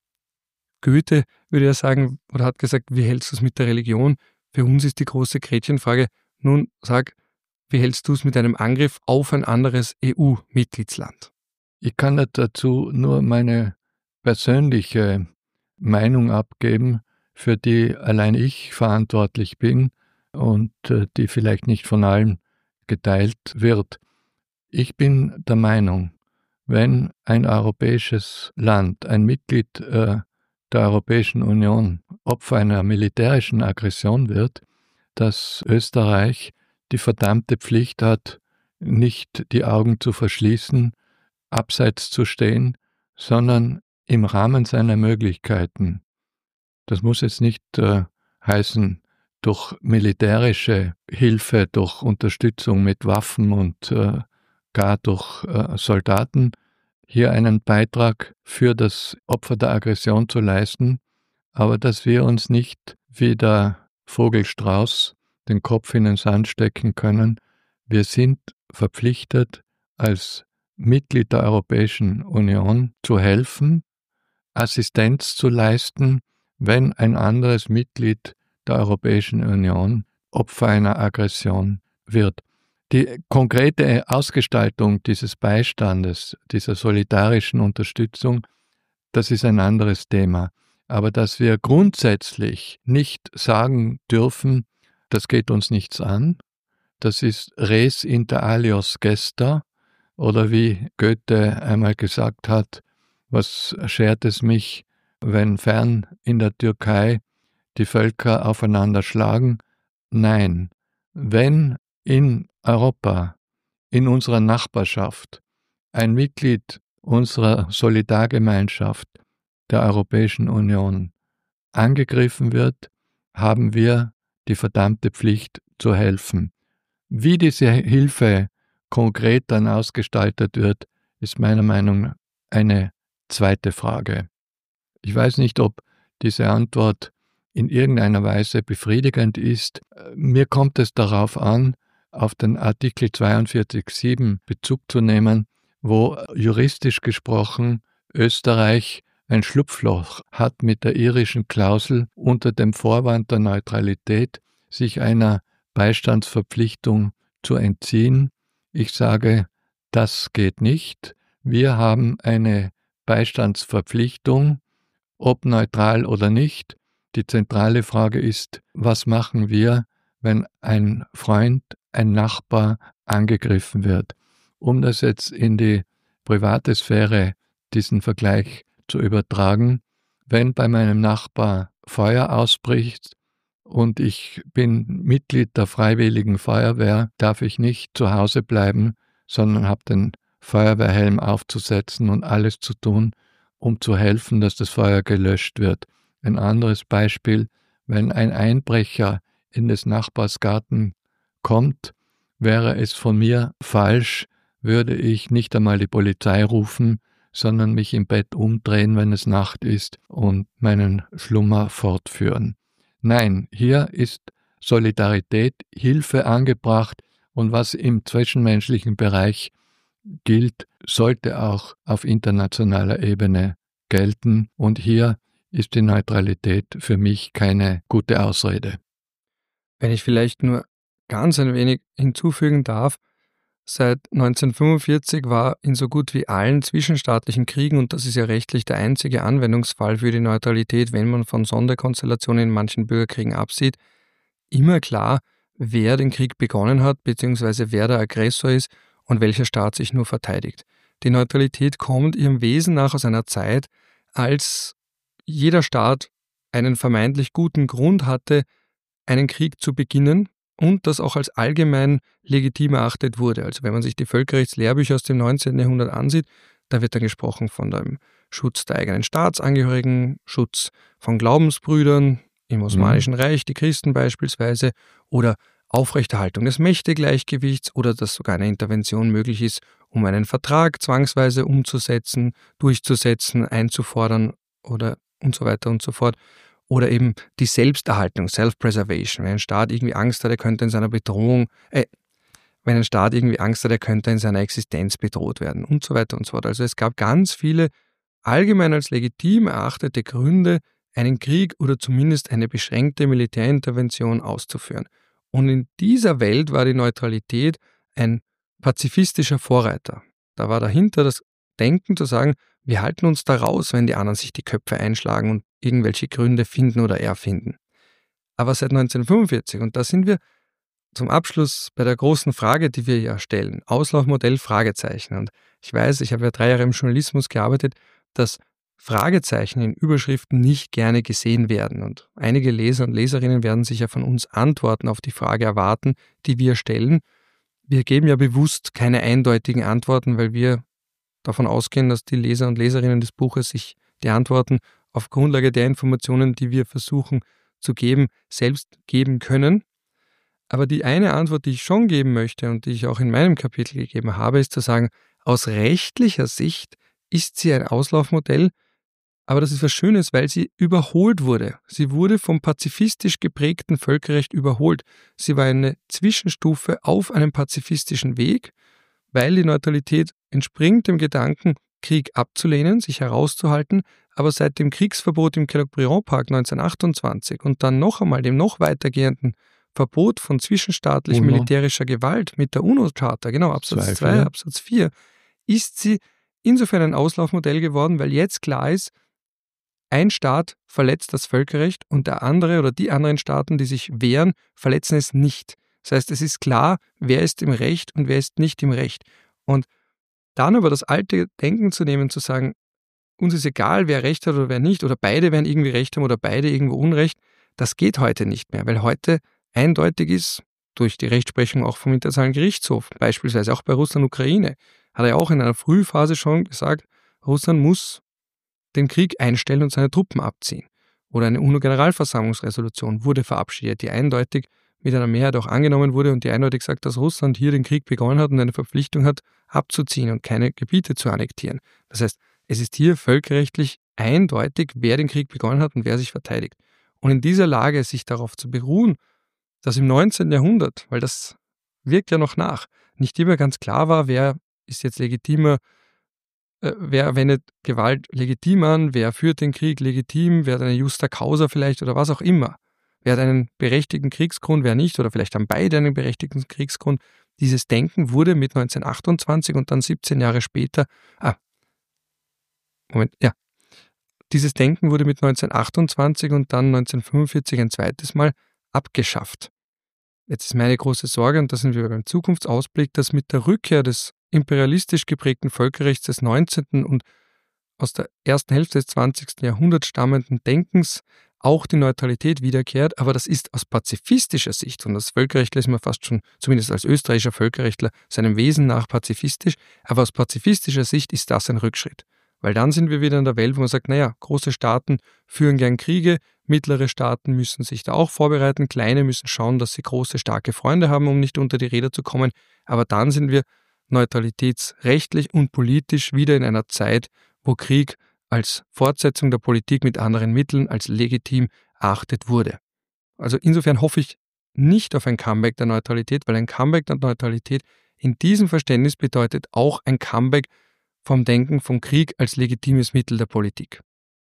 Goethe würde ja sagen, oder hat gesagt, wie hältst du es mit der Religion? Für uns ist die große Gretchenfrage, nun sag, wie hältst du es mit einem Angriff auf ein anderes E U-Mitgliedsland? Ich kann dazu nur meine persönliche Meinung abgeben, für die allein ich verantwortlich bin und die vielleicht nicht von allen geteilt wird. Ich bin der Meinung, wenn ein europäisches Land, ein Mitglied äh, der Europäischen Union Opfer einer militärischen Aggression wird, dass Österreich die verdammte Pflicht hat, nicht die Augen zu verschließen, abseits zu stehen, sondern im Rahmen seiner Möglichkeiten. Das muss jetzt nicht äh, heißen, durch militärische Hilfe, durch Unterstützung mit Waffen und äh, gar durch äh, Soldaten, hier einen Beitrag für das Opfer der Aggression zu leisten, aber dass wir uns nicht wie der Vogelstrauß den Kopf in den Sand stecken können. Wir sind verpflichtet, als Mitglied der Europäischen Union zu helfen, Assistenz zu leisten, wenn ein anderes Mitglied der Europäischen Union Opfer einer Aggression wird. Die konkrete Ausgestaltung dieses Beistandes, dieser solidarischen Unterstützung, das ist ein anderes Thema. Aber dass wir grundsätzlich nicht sagen dürfen, das geht uns nichts an, das ist res inter alios gesta, oder wie Goethe einmal gesagt hat, was schert es mich, wenn fern in der Türkei die Völker aufeinander schlagen? Nein, wenn in Europa, in unserer Nachbarschaft, ein Mitglied unserer Solidargemeinschaft der Europäischen Union angegriffen wird, haben wir die verdammte Pflicht zu helfen. Wie diese Hilfe konkret dann ausgestaltet wird, ist meiner Meinung nach eine zweite Frage. Ich weiß nicht, ob diese Antwort in irgendeiner Weise befriedigend ist. Mir kommt es darauf an, auf den Artikel zweiundvierzig Absatz sieben Bezug zu nehmen, wo juristisch gesprochen Österreich ein Schlupfloch hat mit der irischen Klausel unter dem Vorwand der Neutralität, sich einer Beistandsverpflichtung zu entziehen. Ich sage, das geht nicht. Wir haben eine Beistandsverpflichtung, ob neutral oder nicht. Die zentrale Frage ist, was machen wir, wenn ein Freund, ein Nachbar angegriffen wird? Um das jetzt in die private Sphäre, diesen Vergleich zu übertragen, wenn bei meinem Nachbar Feuer ausbricht und ich bin Mitglied der Freiwilligen Feuerwehr, darf ich nicht zu Hause bleiben, sondern habe den Feuerwehrhelm aufzusetzen und alles zu tun, um zu helfen, dass das Feuer gelöscht wird. Ein anderes Beispiel, wenn ein Einbrecher in des Nachbars Garten kommt, wäre es von mir falsch, würde ich nicht einmal die Polizei rufen, sondern mich im Bett umdrehen, wenn es Nacht ist, und meinen Schlummer fortführen. Nein, hier ist Solidarität, Hilfe angebracht und was im zwischenmenschlichen Bereich gilt, sollte auch auf internationaler Ebene gelten und hier ist die Neutralität für mich keine gute Ausrede. Wenn ich vielleicht nur ganz ein wenig hinzufügen darf, seit neunzehnhundertfünfundvierzig war in so gut wie allen zwischenstaatlichen Kriegen, und das ist ja rechtlich der einzige Anwendungsfall für die Neutralität, wenn man von Sonderkonstellationen in manchen Bürgerkriegen absieht, immer klar, wer den Krieg begonnen hat, beziehungsweise wer der Aggressor ist und welcher Staat sich nur verteidigt. Die Neutralität kommt ihrem Wesen nach aus einer Zeit, als jeder Staat einen vermeintlich guten Grund hatte, einen Krieg zu beginnen und das auch als allgemein legitim erachtet wurde. Also wenn man sich die Völkerrechtslehrbücher aus dem neunzehnten Jahrhundert ansieht, da wird dann gesprochen von dem Schutz der eigenen Staatsangehörigen, Schutz von Glaubensbrüdern, im Osmanischen mhm. Reich, die Christen beispielsweise, oder Aufrechterhaltung des Mächtegleichgewichts oder dass sogar eine Intervention möglich ist, um einen Vertrag zwangsweise umzusetzen, durchzusetzen, einzufordern oder und so weiter und so fort. Oder eben die Selbsterhaltung, Self-Preservation. Wenn ein Staat irgendwie Angst hat, er könnte in seiner Bedrohung, äh, wenn ein Staat irgendwie Angst hat, er könnte in seiner Existenz bedroht werden und so weiter und so fort. Also es gab ganz viele allgemein als legitim erachtete Gründe, einen Krieg oder zumindest eine beschränkte Militärintervention auszuführen. Und in dieser Welt war die Neutralität ein pazifistischer Vorreiter. Da war dahinter das Denken zu sagen, wir halten uns da raus, wenn die anderen sich die Köpfe einschlagen und irgendwelche Gründe finden oder erfinden. Aber seit neunzehnhundertfünfundvierzig, und da sind wir zum Abschluss bei der großen Frage, die wir ja stellen, Auslaufmodell, Fragezeichen. Und ich weiß, ich habe ja drei Jahre im Journalismus gearbeitet, dass Fragezeichen in Überschriften nicht gerne gesehen werden. Und einige Leser und Leserinnen werden sicher von uns Antworten auf die Frage erwarten, die wir stellen. Wir geben ja bewusst keine eindeutigen Antworten, weil wir davon ausgehen, dass die Leser und Leserinnen des Buches sich die Antworten auf Grundlage der Informationen, die wir versuchen zu geben, selbst geben können. Aber die eine Antwort, die ich schon geben möchte und die ich auch in meinem Kapitel gegeben habe, ist zu sagen, aus rechtlicher Sicht ist sie ein Auslaufmodell, aber das ist was Schönes, weil sie überholt wurde. Sie wurde vom pazifistisch geprägten Völkerrecht überholt. Sie war eine Zwischenstufe auf einem pazifistischen Weg, weil die Neutralität entspringt dem Gedanken, Krieg abzulehnen, sich herauszuhalten, aber seit dem Kriegsverbot im Kellogg-Briand-Park neunzehnhundertachtundzwanzig und dann noch einmal dem noch weitergehenden Verbot von zwischenstaatlich UNO. militärischer Gewalt mit der UNO-Charta, genau, Absatz zwei, Absatz vier, ist sie insofern ein Auslaufmodell geworden, weil jetzt klar ist, ein Staat verletzt das Völkerrecht und der andere oder die anderen Staaten, die sich wehren, verletzen es nicht. Das heißt, es ist klar, wer ist im Recht und wer ist nicht im Recht. Und dann aber das alte Denken zu nehmen, zu sagen, uns ist egal, wer Recht hat oder wer nicht, oder beide werden irgendwie Recht haben oder beide irgendwo Unrecht, das geht heute nicht mehr, weil heute eindeutig ist, durch die Rechtsprechung auch vom Internationalen Gerichtshof, beispielsweise auch bei Russland-Ukraine, hat er auch in einer Frühphase schon gesagt, Russland muss den Krieg einstellen und seine Truppen abziehen. Oder eine UNO-Generalversammlungsresolution wurde verabschiedet, die eindeutig mit einer Mehrheit auch angenommen wurde und die eindeutig sagt, dass Russland hier den Krieg begonnen hat und eine Verpflichtung hat, abzuziehen und keine Gebiete zu annektieren. Das heißt, es ist hier völkerrechtlich eindeutig, wer den Krieg begonnen hat und wer sich verteidigt. Und in dieser Lage, sich darauf zu beruhen, dass im neunzehnten Jahrhundert, weil das wirkt ja noch nach, nicht immer ganz klar war, wer ist jetzt legitimer, äh, wer wendet Gewalt legitim an, wer führt den Krieg legitim, wer hat eine Justa Causa vielleicht oder was auch immer. Wer hat einen berechtigten Kriegsgrund, wer nicht, oder vielleicht haben beide einen berechtigten Kriegsgrund. Dieses Denken wurde mit neunzehnhundertachtundzwanzig und dann siebzehn Jahre später, ah, Moment, ja, dieses Denken wurde mit neunzehnhundertachtundzwanzig und dann neunzehnhundertfünfundvierzig ein zweites Mal abgeschafft. Jetzt ist meine große Sorge, und da sind wir beim Zukunftsausblick, dass mit der Rückkehr des imperialistisch geprägten Völkerrechts des neunzehnten und aus der ersten Hälfte des zwanzigsten Jahrhunderts stammenden Denkens auch die Neutralität wiederkehrt, aber das ist aus pazifistischer Sicht, und als Völkerrechtler ist man fast schon, zumindest als österreichischer Völkerrechtler, seinem Wesen nach pazifistisch, aber aus pazifistischer Sicht ist das ein Rückschritt. Weil dann sind wir wieder in der Welt, wo man sagt, naja, große Staaten führen gern Kriege, mittlere Staaten müssen sich da auch vorbereiten, kleine müssen schauen, dass sie große, starke Freunde haben, um nicht unter die Räder zu kommen, aber dann sind wir neutralitätsrechtlich und politisch wieder in einer Zeit, wo Krieg als Fortsetzung der Politik mit anderen Mitteln als legitim erachtet wurde. Also insofern hoffe ich nicht auf ein Comeback der Neutralität, weil ein Comeback der Neutralität in diesem Verständnis bedeutet auch ein Comeback vom Denken vom Krieg als legitimes Mittel der Politik.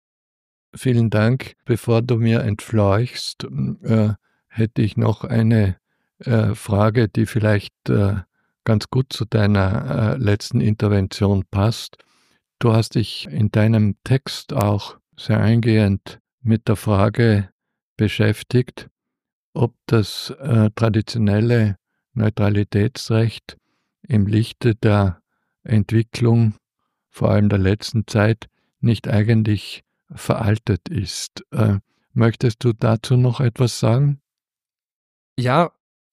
Vielen Dank. Bevor du mir entfleuchst, äh, hätte ich noch eine äh, Frage, die vielleicht äh, ganz gut zu deiner äh, letzten Intervention passt. Du hast dich in deinem Text auch sehr eingehend mit der Frage beschäftigt, ob das äh, traditionelle Neutralitätsrecht im Lichte der Entwicklung, vor allem der letzten Zeit, nicht eigentlich veraltet ist. Äh, möchtest du dazu noch etwas sagen? Ja,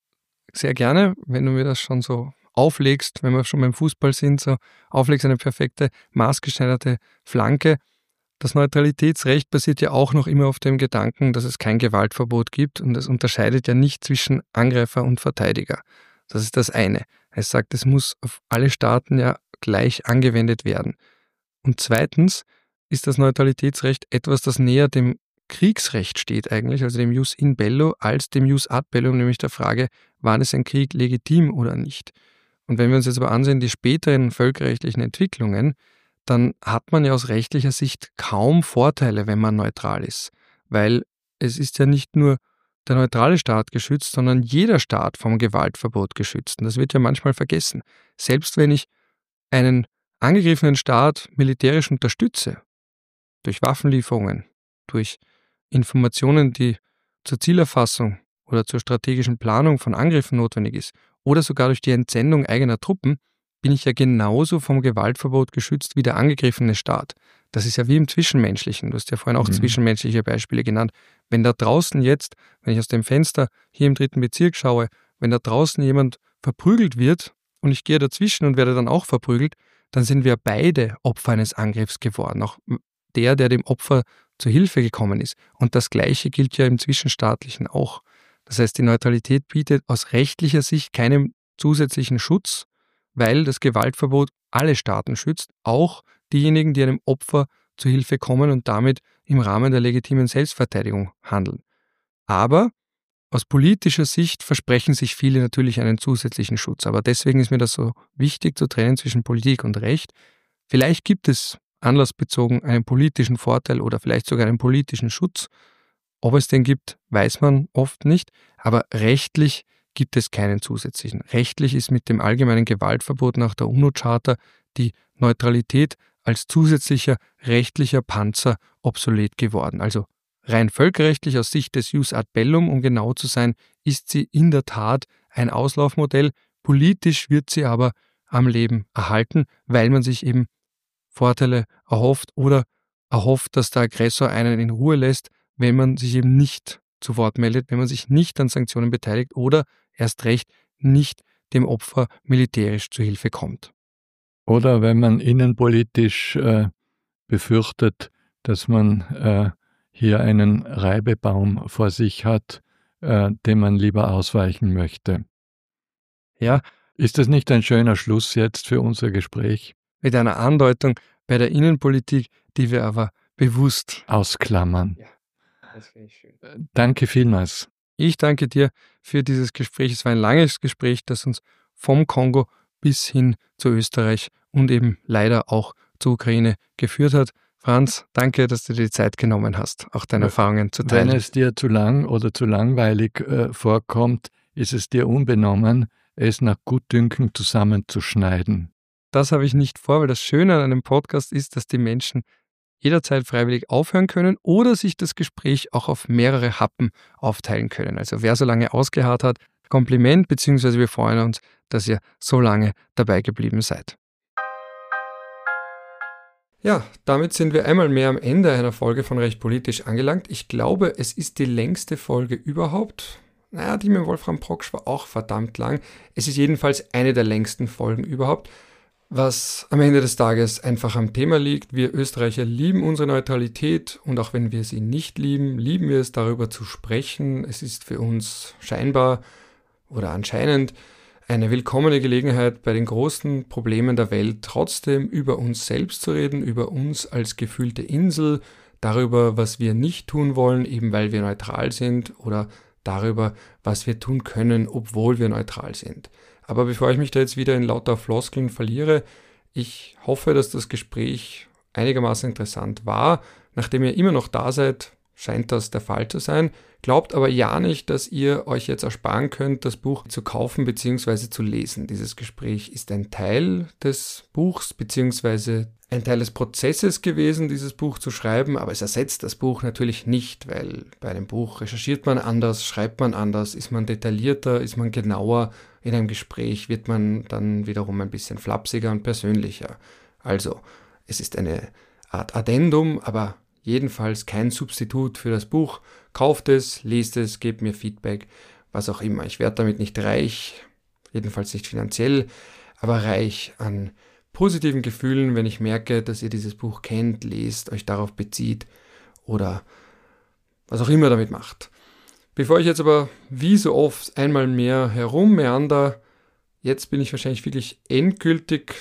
sehr gerne, wenn du mir das schon so auflegst, wenn wir schon beim Fußball sind, so auflegst eine perfekte, maßgeschneiderte Flanke. Das Neutralitätsrecht basiert ja auch noch immer auf dem Gedanken, dass es kein Gewaltverbot gibt und es unterscheidet ja nicht zwischen Angreifer und Verteidiger. Das ist das eine. Es sagt, es muss auf alle Staaten ja gleich angewendet werden. Und zweitens ist das Neutralitätsrecht etwas, das näher dem Kriegsrecht steht eigentlich, also dem Jus in bello, als dem Jus ad bellum, nämlich der Frage, wann ist ein Krieg legitim oder nicht. Und wenn wir uns jetzt aber ansehen, die späteren völkerrechtlichen Entwicklungen, dann hat man ja aus rechtlicher Sicht kaum Vorteile, wenn man neutral ist. Weil es ist ja nicht nur der neutrale Staat geschützt, sondern jeder Staat vom Gewaltverbot geschützt. Und das wird ja manchmal vergessen. Selbst wenn ich einen angegriffenen Staat militärisch unterstütze, durch Waffenlieferungen, durch Informationen, die zur Zielerfassung oder zur strategischen Planung von Angriffen notwendig ist, oder sogar durch die Entsendung eigener Truppen, bin ich ja genauso vom Gewaltverbot geschützt wie der angegriffene Staat. Das ist ja wie im Zwischenmenschlichen. Du hast ja vorhin auch mhm. zwischenmenschliche Beispiele genannt. Wenn da draußen jetzt, wenn ich aus dem Fenster hier im dritten Bezirk schaue, wenn da draußen jemand verprügelt wird und ich gehe dazwischen und werde dann auch verprügelt, dann sind wir beide Opfer eines Angriffs geworden. Auch der, der dem Opfer zur Hilfe gekommen ist. Und das Gleiche gilt ja im Zwischenstaatlichen auch. Das heißt, die Neutralität bietet aus rechtlicher Sicht keinen zusätzlichen Schutz, weil das Gewaltverbot alle Staaten schützt, auch diejenigen, die einem Opfer zur Hilfe kommen und damit im Rahmen der legitimen Selbstverteidigung handeln. Aber aus politischer Sicht versprechen sich viele natürlich einen zusätzlichen Schutz. Aber deswegen ist mir das so wichtig zu trennen zwischen Politik und Recht. Vielleicht gibt es anlassbezogen einen politischen Vorteil oder vielleicht sogar einen politischen Schutz. Ob es den gibt, weiß man oft nicht, aber rechtlich gibt es keinen zusätzlichen. Rechtlich ist mit dem allgemeinen Gewaltverbot nach der UNO-Charta die Neutralität als zusätzlicher rechtlicher Panzer obsolet geworden. Also rein völkerrechtlich aus Sicht des Jus ad bellum, um genau zu sein, ist sie in der Tat ein Auslaufmodell. Politisch wird sie aber am Leben erhalten, weil man sich eben Vorteile erhofft oder erhofft, dass der Aggressor einen in Ruhe lässt, wenn man sich eben nicht zu Wort meldet, wenn man sich nicht an Sanktionen beteiligt oder erst recht nicht dem Opfer militärisch zu Hilfe kommt. Oder wenn man innenpolitisch äh, befürchtet, dass man äh, hier einen Reibebaum vor sich hat, äh, dem man lieber ausweichen möchte. Ja. Ist das nicht ein schöner Schluss jetzt für unser Gespräch? Mit einer Andeutung bei der Innenpolitik, die wir aber bewusst ausklammern. Ja, das finde ich schön. Danke vielmals. Ich danke dir für dieses Gespräch. Es war ein langes Gespräch, das uns vom Kongo bis hin zu Österreich und eben leider auch zur Ukraine geführt hat. Franz, danke, dass du dir die Zeit genommen hast, auch deine Erfahrungen zu teilen. Wenn es dir zu lang oder zu langweilig äh, vorkommt, ist es dir unbenommen, es nach Gutdünken zusammenzuschneiden. Das habe ich nicht vor, weil das Schöne an einem Podcast ist, dass die Menschen jederzeit freiwillig aufhören können oder sich das Gespräch auch auf mehrere Happen aufteilen können. Also wer so lange ausgeharrt hat, Kompliment, beziehungsweise wir freuen uns, dass ihr so lange dabei geblieben seid. Ja, damit sind wir einmal mehr am Ende einer Folge von Recht Politisch angelangt. Ich glaube, es ist die längste Folge überhaupt. Naja, die mit Wolfram Proksch war auch verdammt lang. Es ist jedenfalls eine der längsten Folgen überhaupt. Was am Ende des Tages einfach am Thema liegt. Wir Österreicher lieben unsere Neutralität und auch wenn wir sie nicht lieben, lieben wir es, darüber zu sprechen. Es ist für uns scheinbar oder anscheinend eine willkommene Gelegenheit, bei den großen Problemen der Welt trotzdem über uns selbst zu reden, über uns als gefühlte Insel, darüber, was wir nicht tun wollen, eben weil wir neutral sind oder darüber, was wir tun können, obwohl wir neutral sind. Aber bevor ich mich da jetzt wieder in lauter Floskeln verliere, ich hoffe, dass das Gespräch einigermaßen interessant war. Nachdem ihr immer noch da seid, scheint das der Fall zu sein. Glaubt aber ja nicht, dass ihr euch jetzt ersparen könnt, das Buch zu kaufen bzw. zu lesen. Dieses Gespräch ist ein Teil des Buchs bzw. ein Teil des Prozesses gewesen, dieses Buch zu schreiben, aber es ersetzt das Buch natürlich nicht, weil bei einem Buch recherchiert man anders, schreibt man anders, ist man detaillierter, ist man genauer. In einem Gespräch wird man dann wiederum ein bisschen flapsiger und persönlicher. Also, es ist eine Art Addendum, aber jedenfalls kein Substitut für das Buch. Kauft es, lest es, gebt mir Feedback, was auch immer. Ich werde damit nicht reich, jedenfalls nicht finanziell, aber reich an positiven Gefühlen, wenn ich merke, dass ihr dieses Buch kennt, lest, euch darauf bezieht oder was auch immer damit macht. Bevor ich jetzt aber wie so oft einmal mehr herummeander, jetzt bin ich wahrscheinlich wirklich endgültig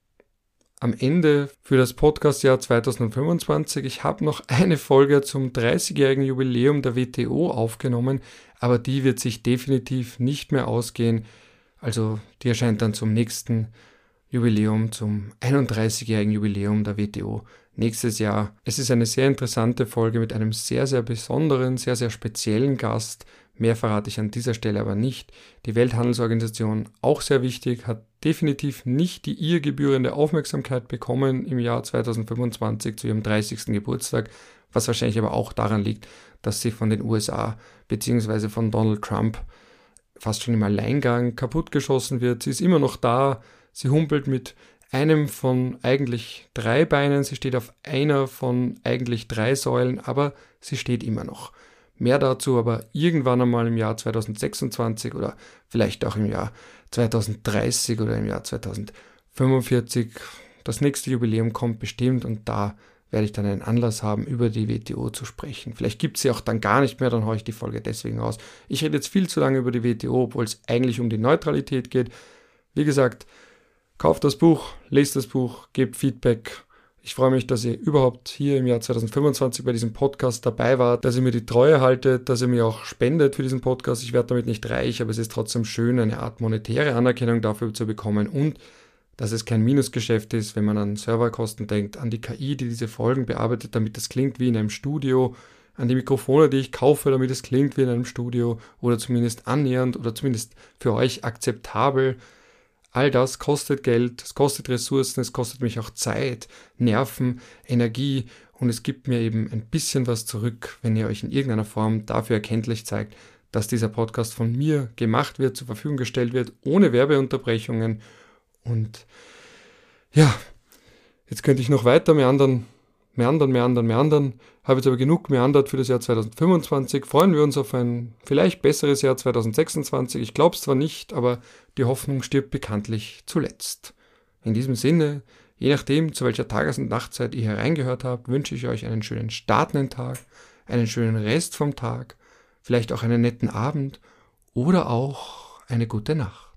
am Ende für das Podcastjahr zweitausendfünfundzwanzig. Ich habe noch eine Folge zum dreißigjährigen Jubiläum der W T O aufgenommen, aber die wird sich definitiv nicht mehr ausgehen. Also die erscheint dann zum nächsten Jubiläum, zum einunddreißigjährigen Jubiläum der W T O nächstes Jahr. Es ist eine sehr interessante Folge mit einem sehr, sehr besonderen, sehr, sehr speziellen Gast. Mehr verrate ich an dieser Stelle aber nicht. Die Welthandelsorganisation, auch sehr wichtig, hat definitiv nicht die ihr gebührende Aufmerksamkeit bekommen im Jahr zweitausendfünfundzwanzig zu ihrem dreißigsten Geburtstag, was wahrscheinlich aber auch daran liegt, dass sie von den U S A bzw. von Donald Trump fast schon im Alleingang kaputtgeschossen wird. Sie ist immer noch da, sie humpelt mit einem von eigentlich drei Beinen, sie steht auf einer von eigentlich drei Säulen, aber sie steht immer noch. Mehr dazu aber irgendwann einmal im Jahr zweitausendsechsundzwanzig oder vielleicht auch im Jahr zweitausenddreißig oder im Jahr zweitausendfünfundvierzig. Das nächste Jubiläum kommt bestimmt und da werde ich dann einen Anlass haben, über die W T O zu sprechen. Vielleicht gibt es sie auch dann gar nicht mehr, dann haue ich die Folge deswegen raus. Ich rede jetzt viel zu lange über die W T O, obwohl es eigentlich um die Neutralität geht. Wie gesagt, kauft das Buch, lest das Buch, gebt Feedback. Ich freue mich, dass ihr überhaupt hier im Jahr zweitausendfünfundzwanzig bei diesem Podcast dabei wart, dass ihr mir die Treue haltet, dass ihr mir auch spendet für diesen Podcast. Ich werde damit nicht reich, aber es ist trotzdem schön, eine Art monetäre Anerkennung dafür zu bekommen und dass es kein Minusgeschäft ist, wenn man an Serverkosten denkt, an die K I, die diese Folgen bearbeitet, damit das klingt wie in einem Studio, an die Mikrofone, die ich kaufe, damit es klingt wie in einem Studio oder zumindest annähernd oder zumindest für euch akzeptabel. All das kostet Geld, es kostet Ressourcen, es kostet mich auch Zeit, Nerven, Energie und es gibt mir eben ein bisschen was zurück, wenn ihr euch in irgendeiner Form dafür erkenntlich zeigt, dass dieser Podcast von mir gemacht wird, zur Verfügung gestellt wird, ohne Werbeunterbrechungen. Und ja, jetzt könnte ich noch weiter meandern, meandern, meandern, meandern. Habe jetzt aber genug meandert für das Jahr zweitausendfünfundzwanzig. Freuen wir uns auf ein vielleicht besseres Jahr zweitausendsechsundzwanzig. Ich glaube es zwar nicht, aber die Hoffnung stirbt bekanntlich zuletzt. In diesem Sinne, je nachdem, zu welcher Tages- und Nachtzeit ihr hereingehört habt, wünsche ich euch einen schönen startenden Tag, einen schönen Rest vom Tag, vielleicht auch einen netten Abend oder auch eine gute Nacht.